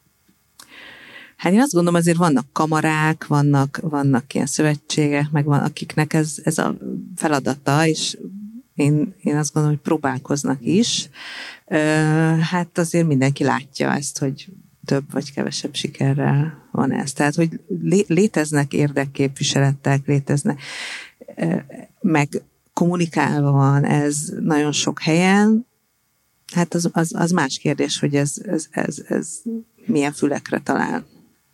Hát én azt gondolom, azért vannak kamarák, vannak ilyen szövetségek, meg van, akiknek ez a feladata, és én azt gondolom, hogy próbálkoznak is. Hát azért mindenki látja ezt, hogy több vagy kevesebb sikerrel van ez. Tehát, hogy léteznek érdekképviseletek, léteznek, meg kommunikálva van ez nagyon sok helyen. Hát az más kérdés, hogy ez milyen fülekre talál.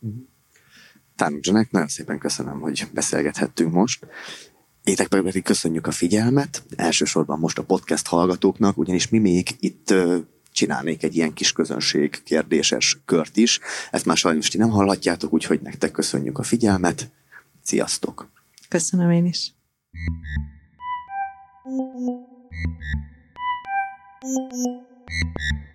Tárnok Zsenek, nagyon szépen köszönöm, hogy beszélgethettünk most. Étek pedig köszönjük a figyelmet, elsősorban most a podcast hallgatóknak, ugyanis mi még itt csinálnék egy ilyen kis közönség kérdéses kört is. Ezt már sajnos ti nem hallhatjátok, úgyhogy nektek köszönjük a figyelmet. Sziasztok! Köszönöm én is! Thank you.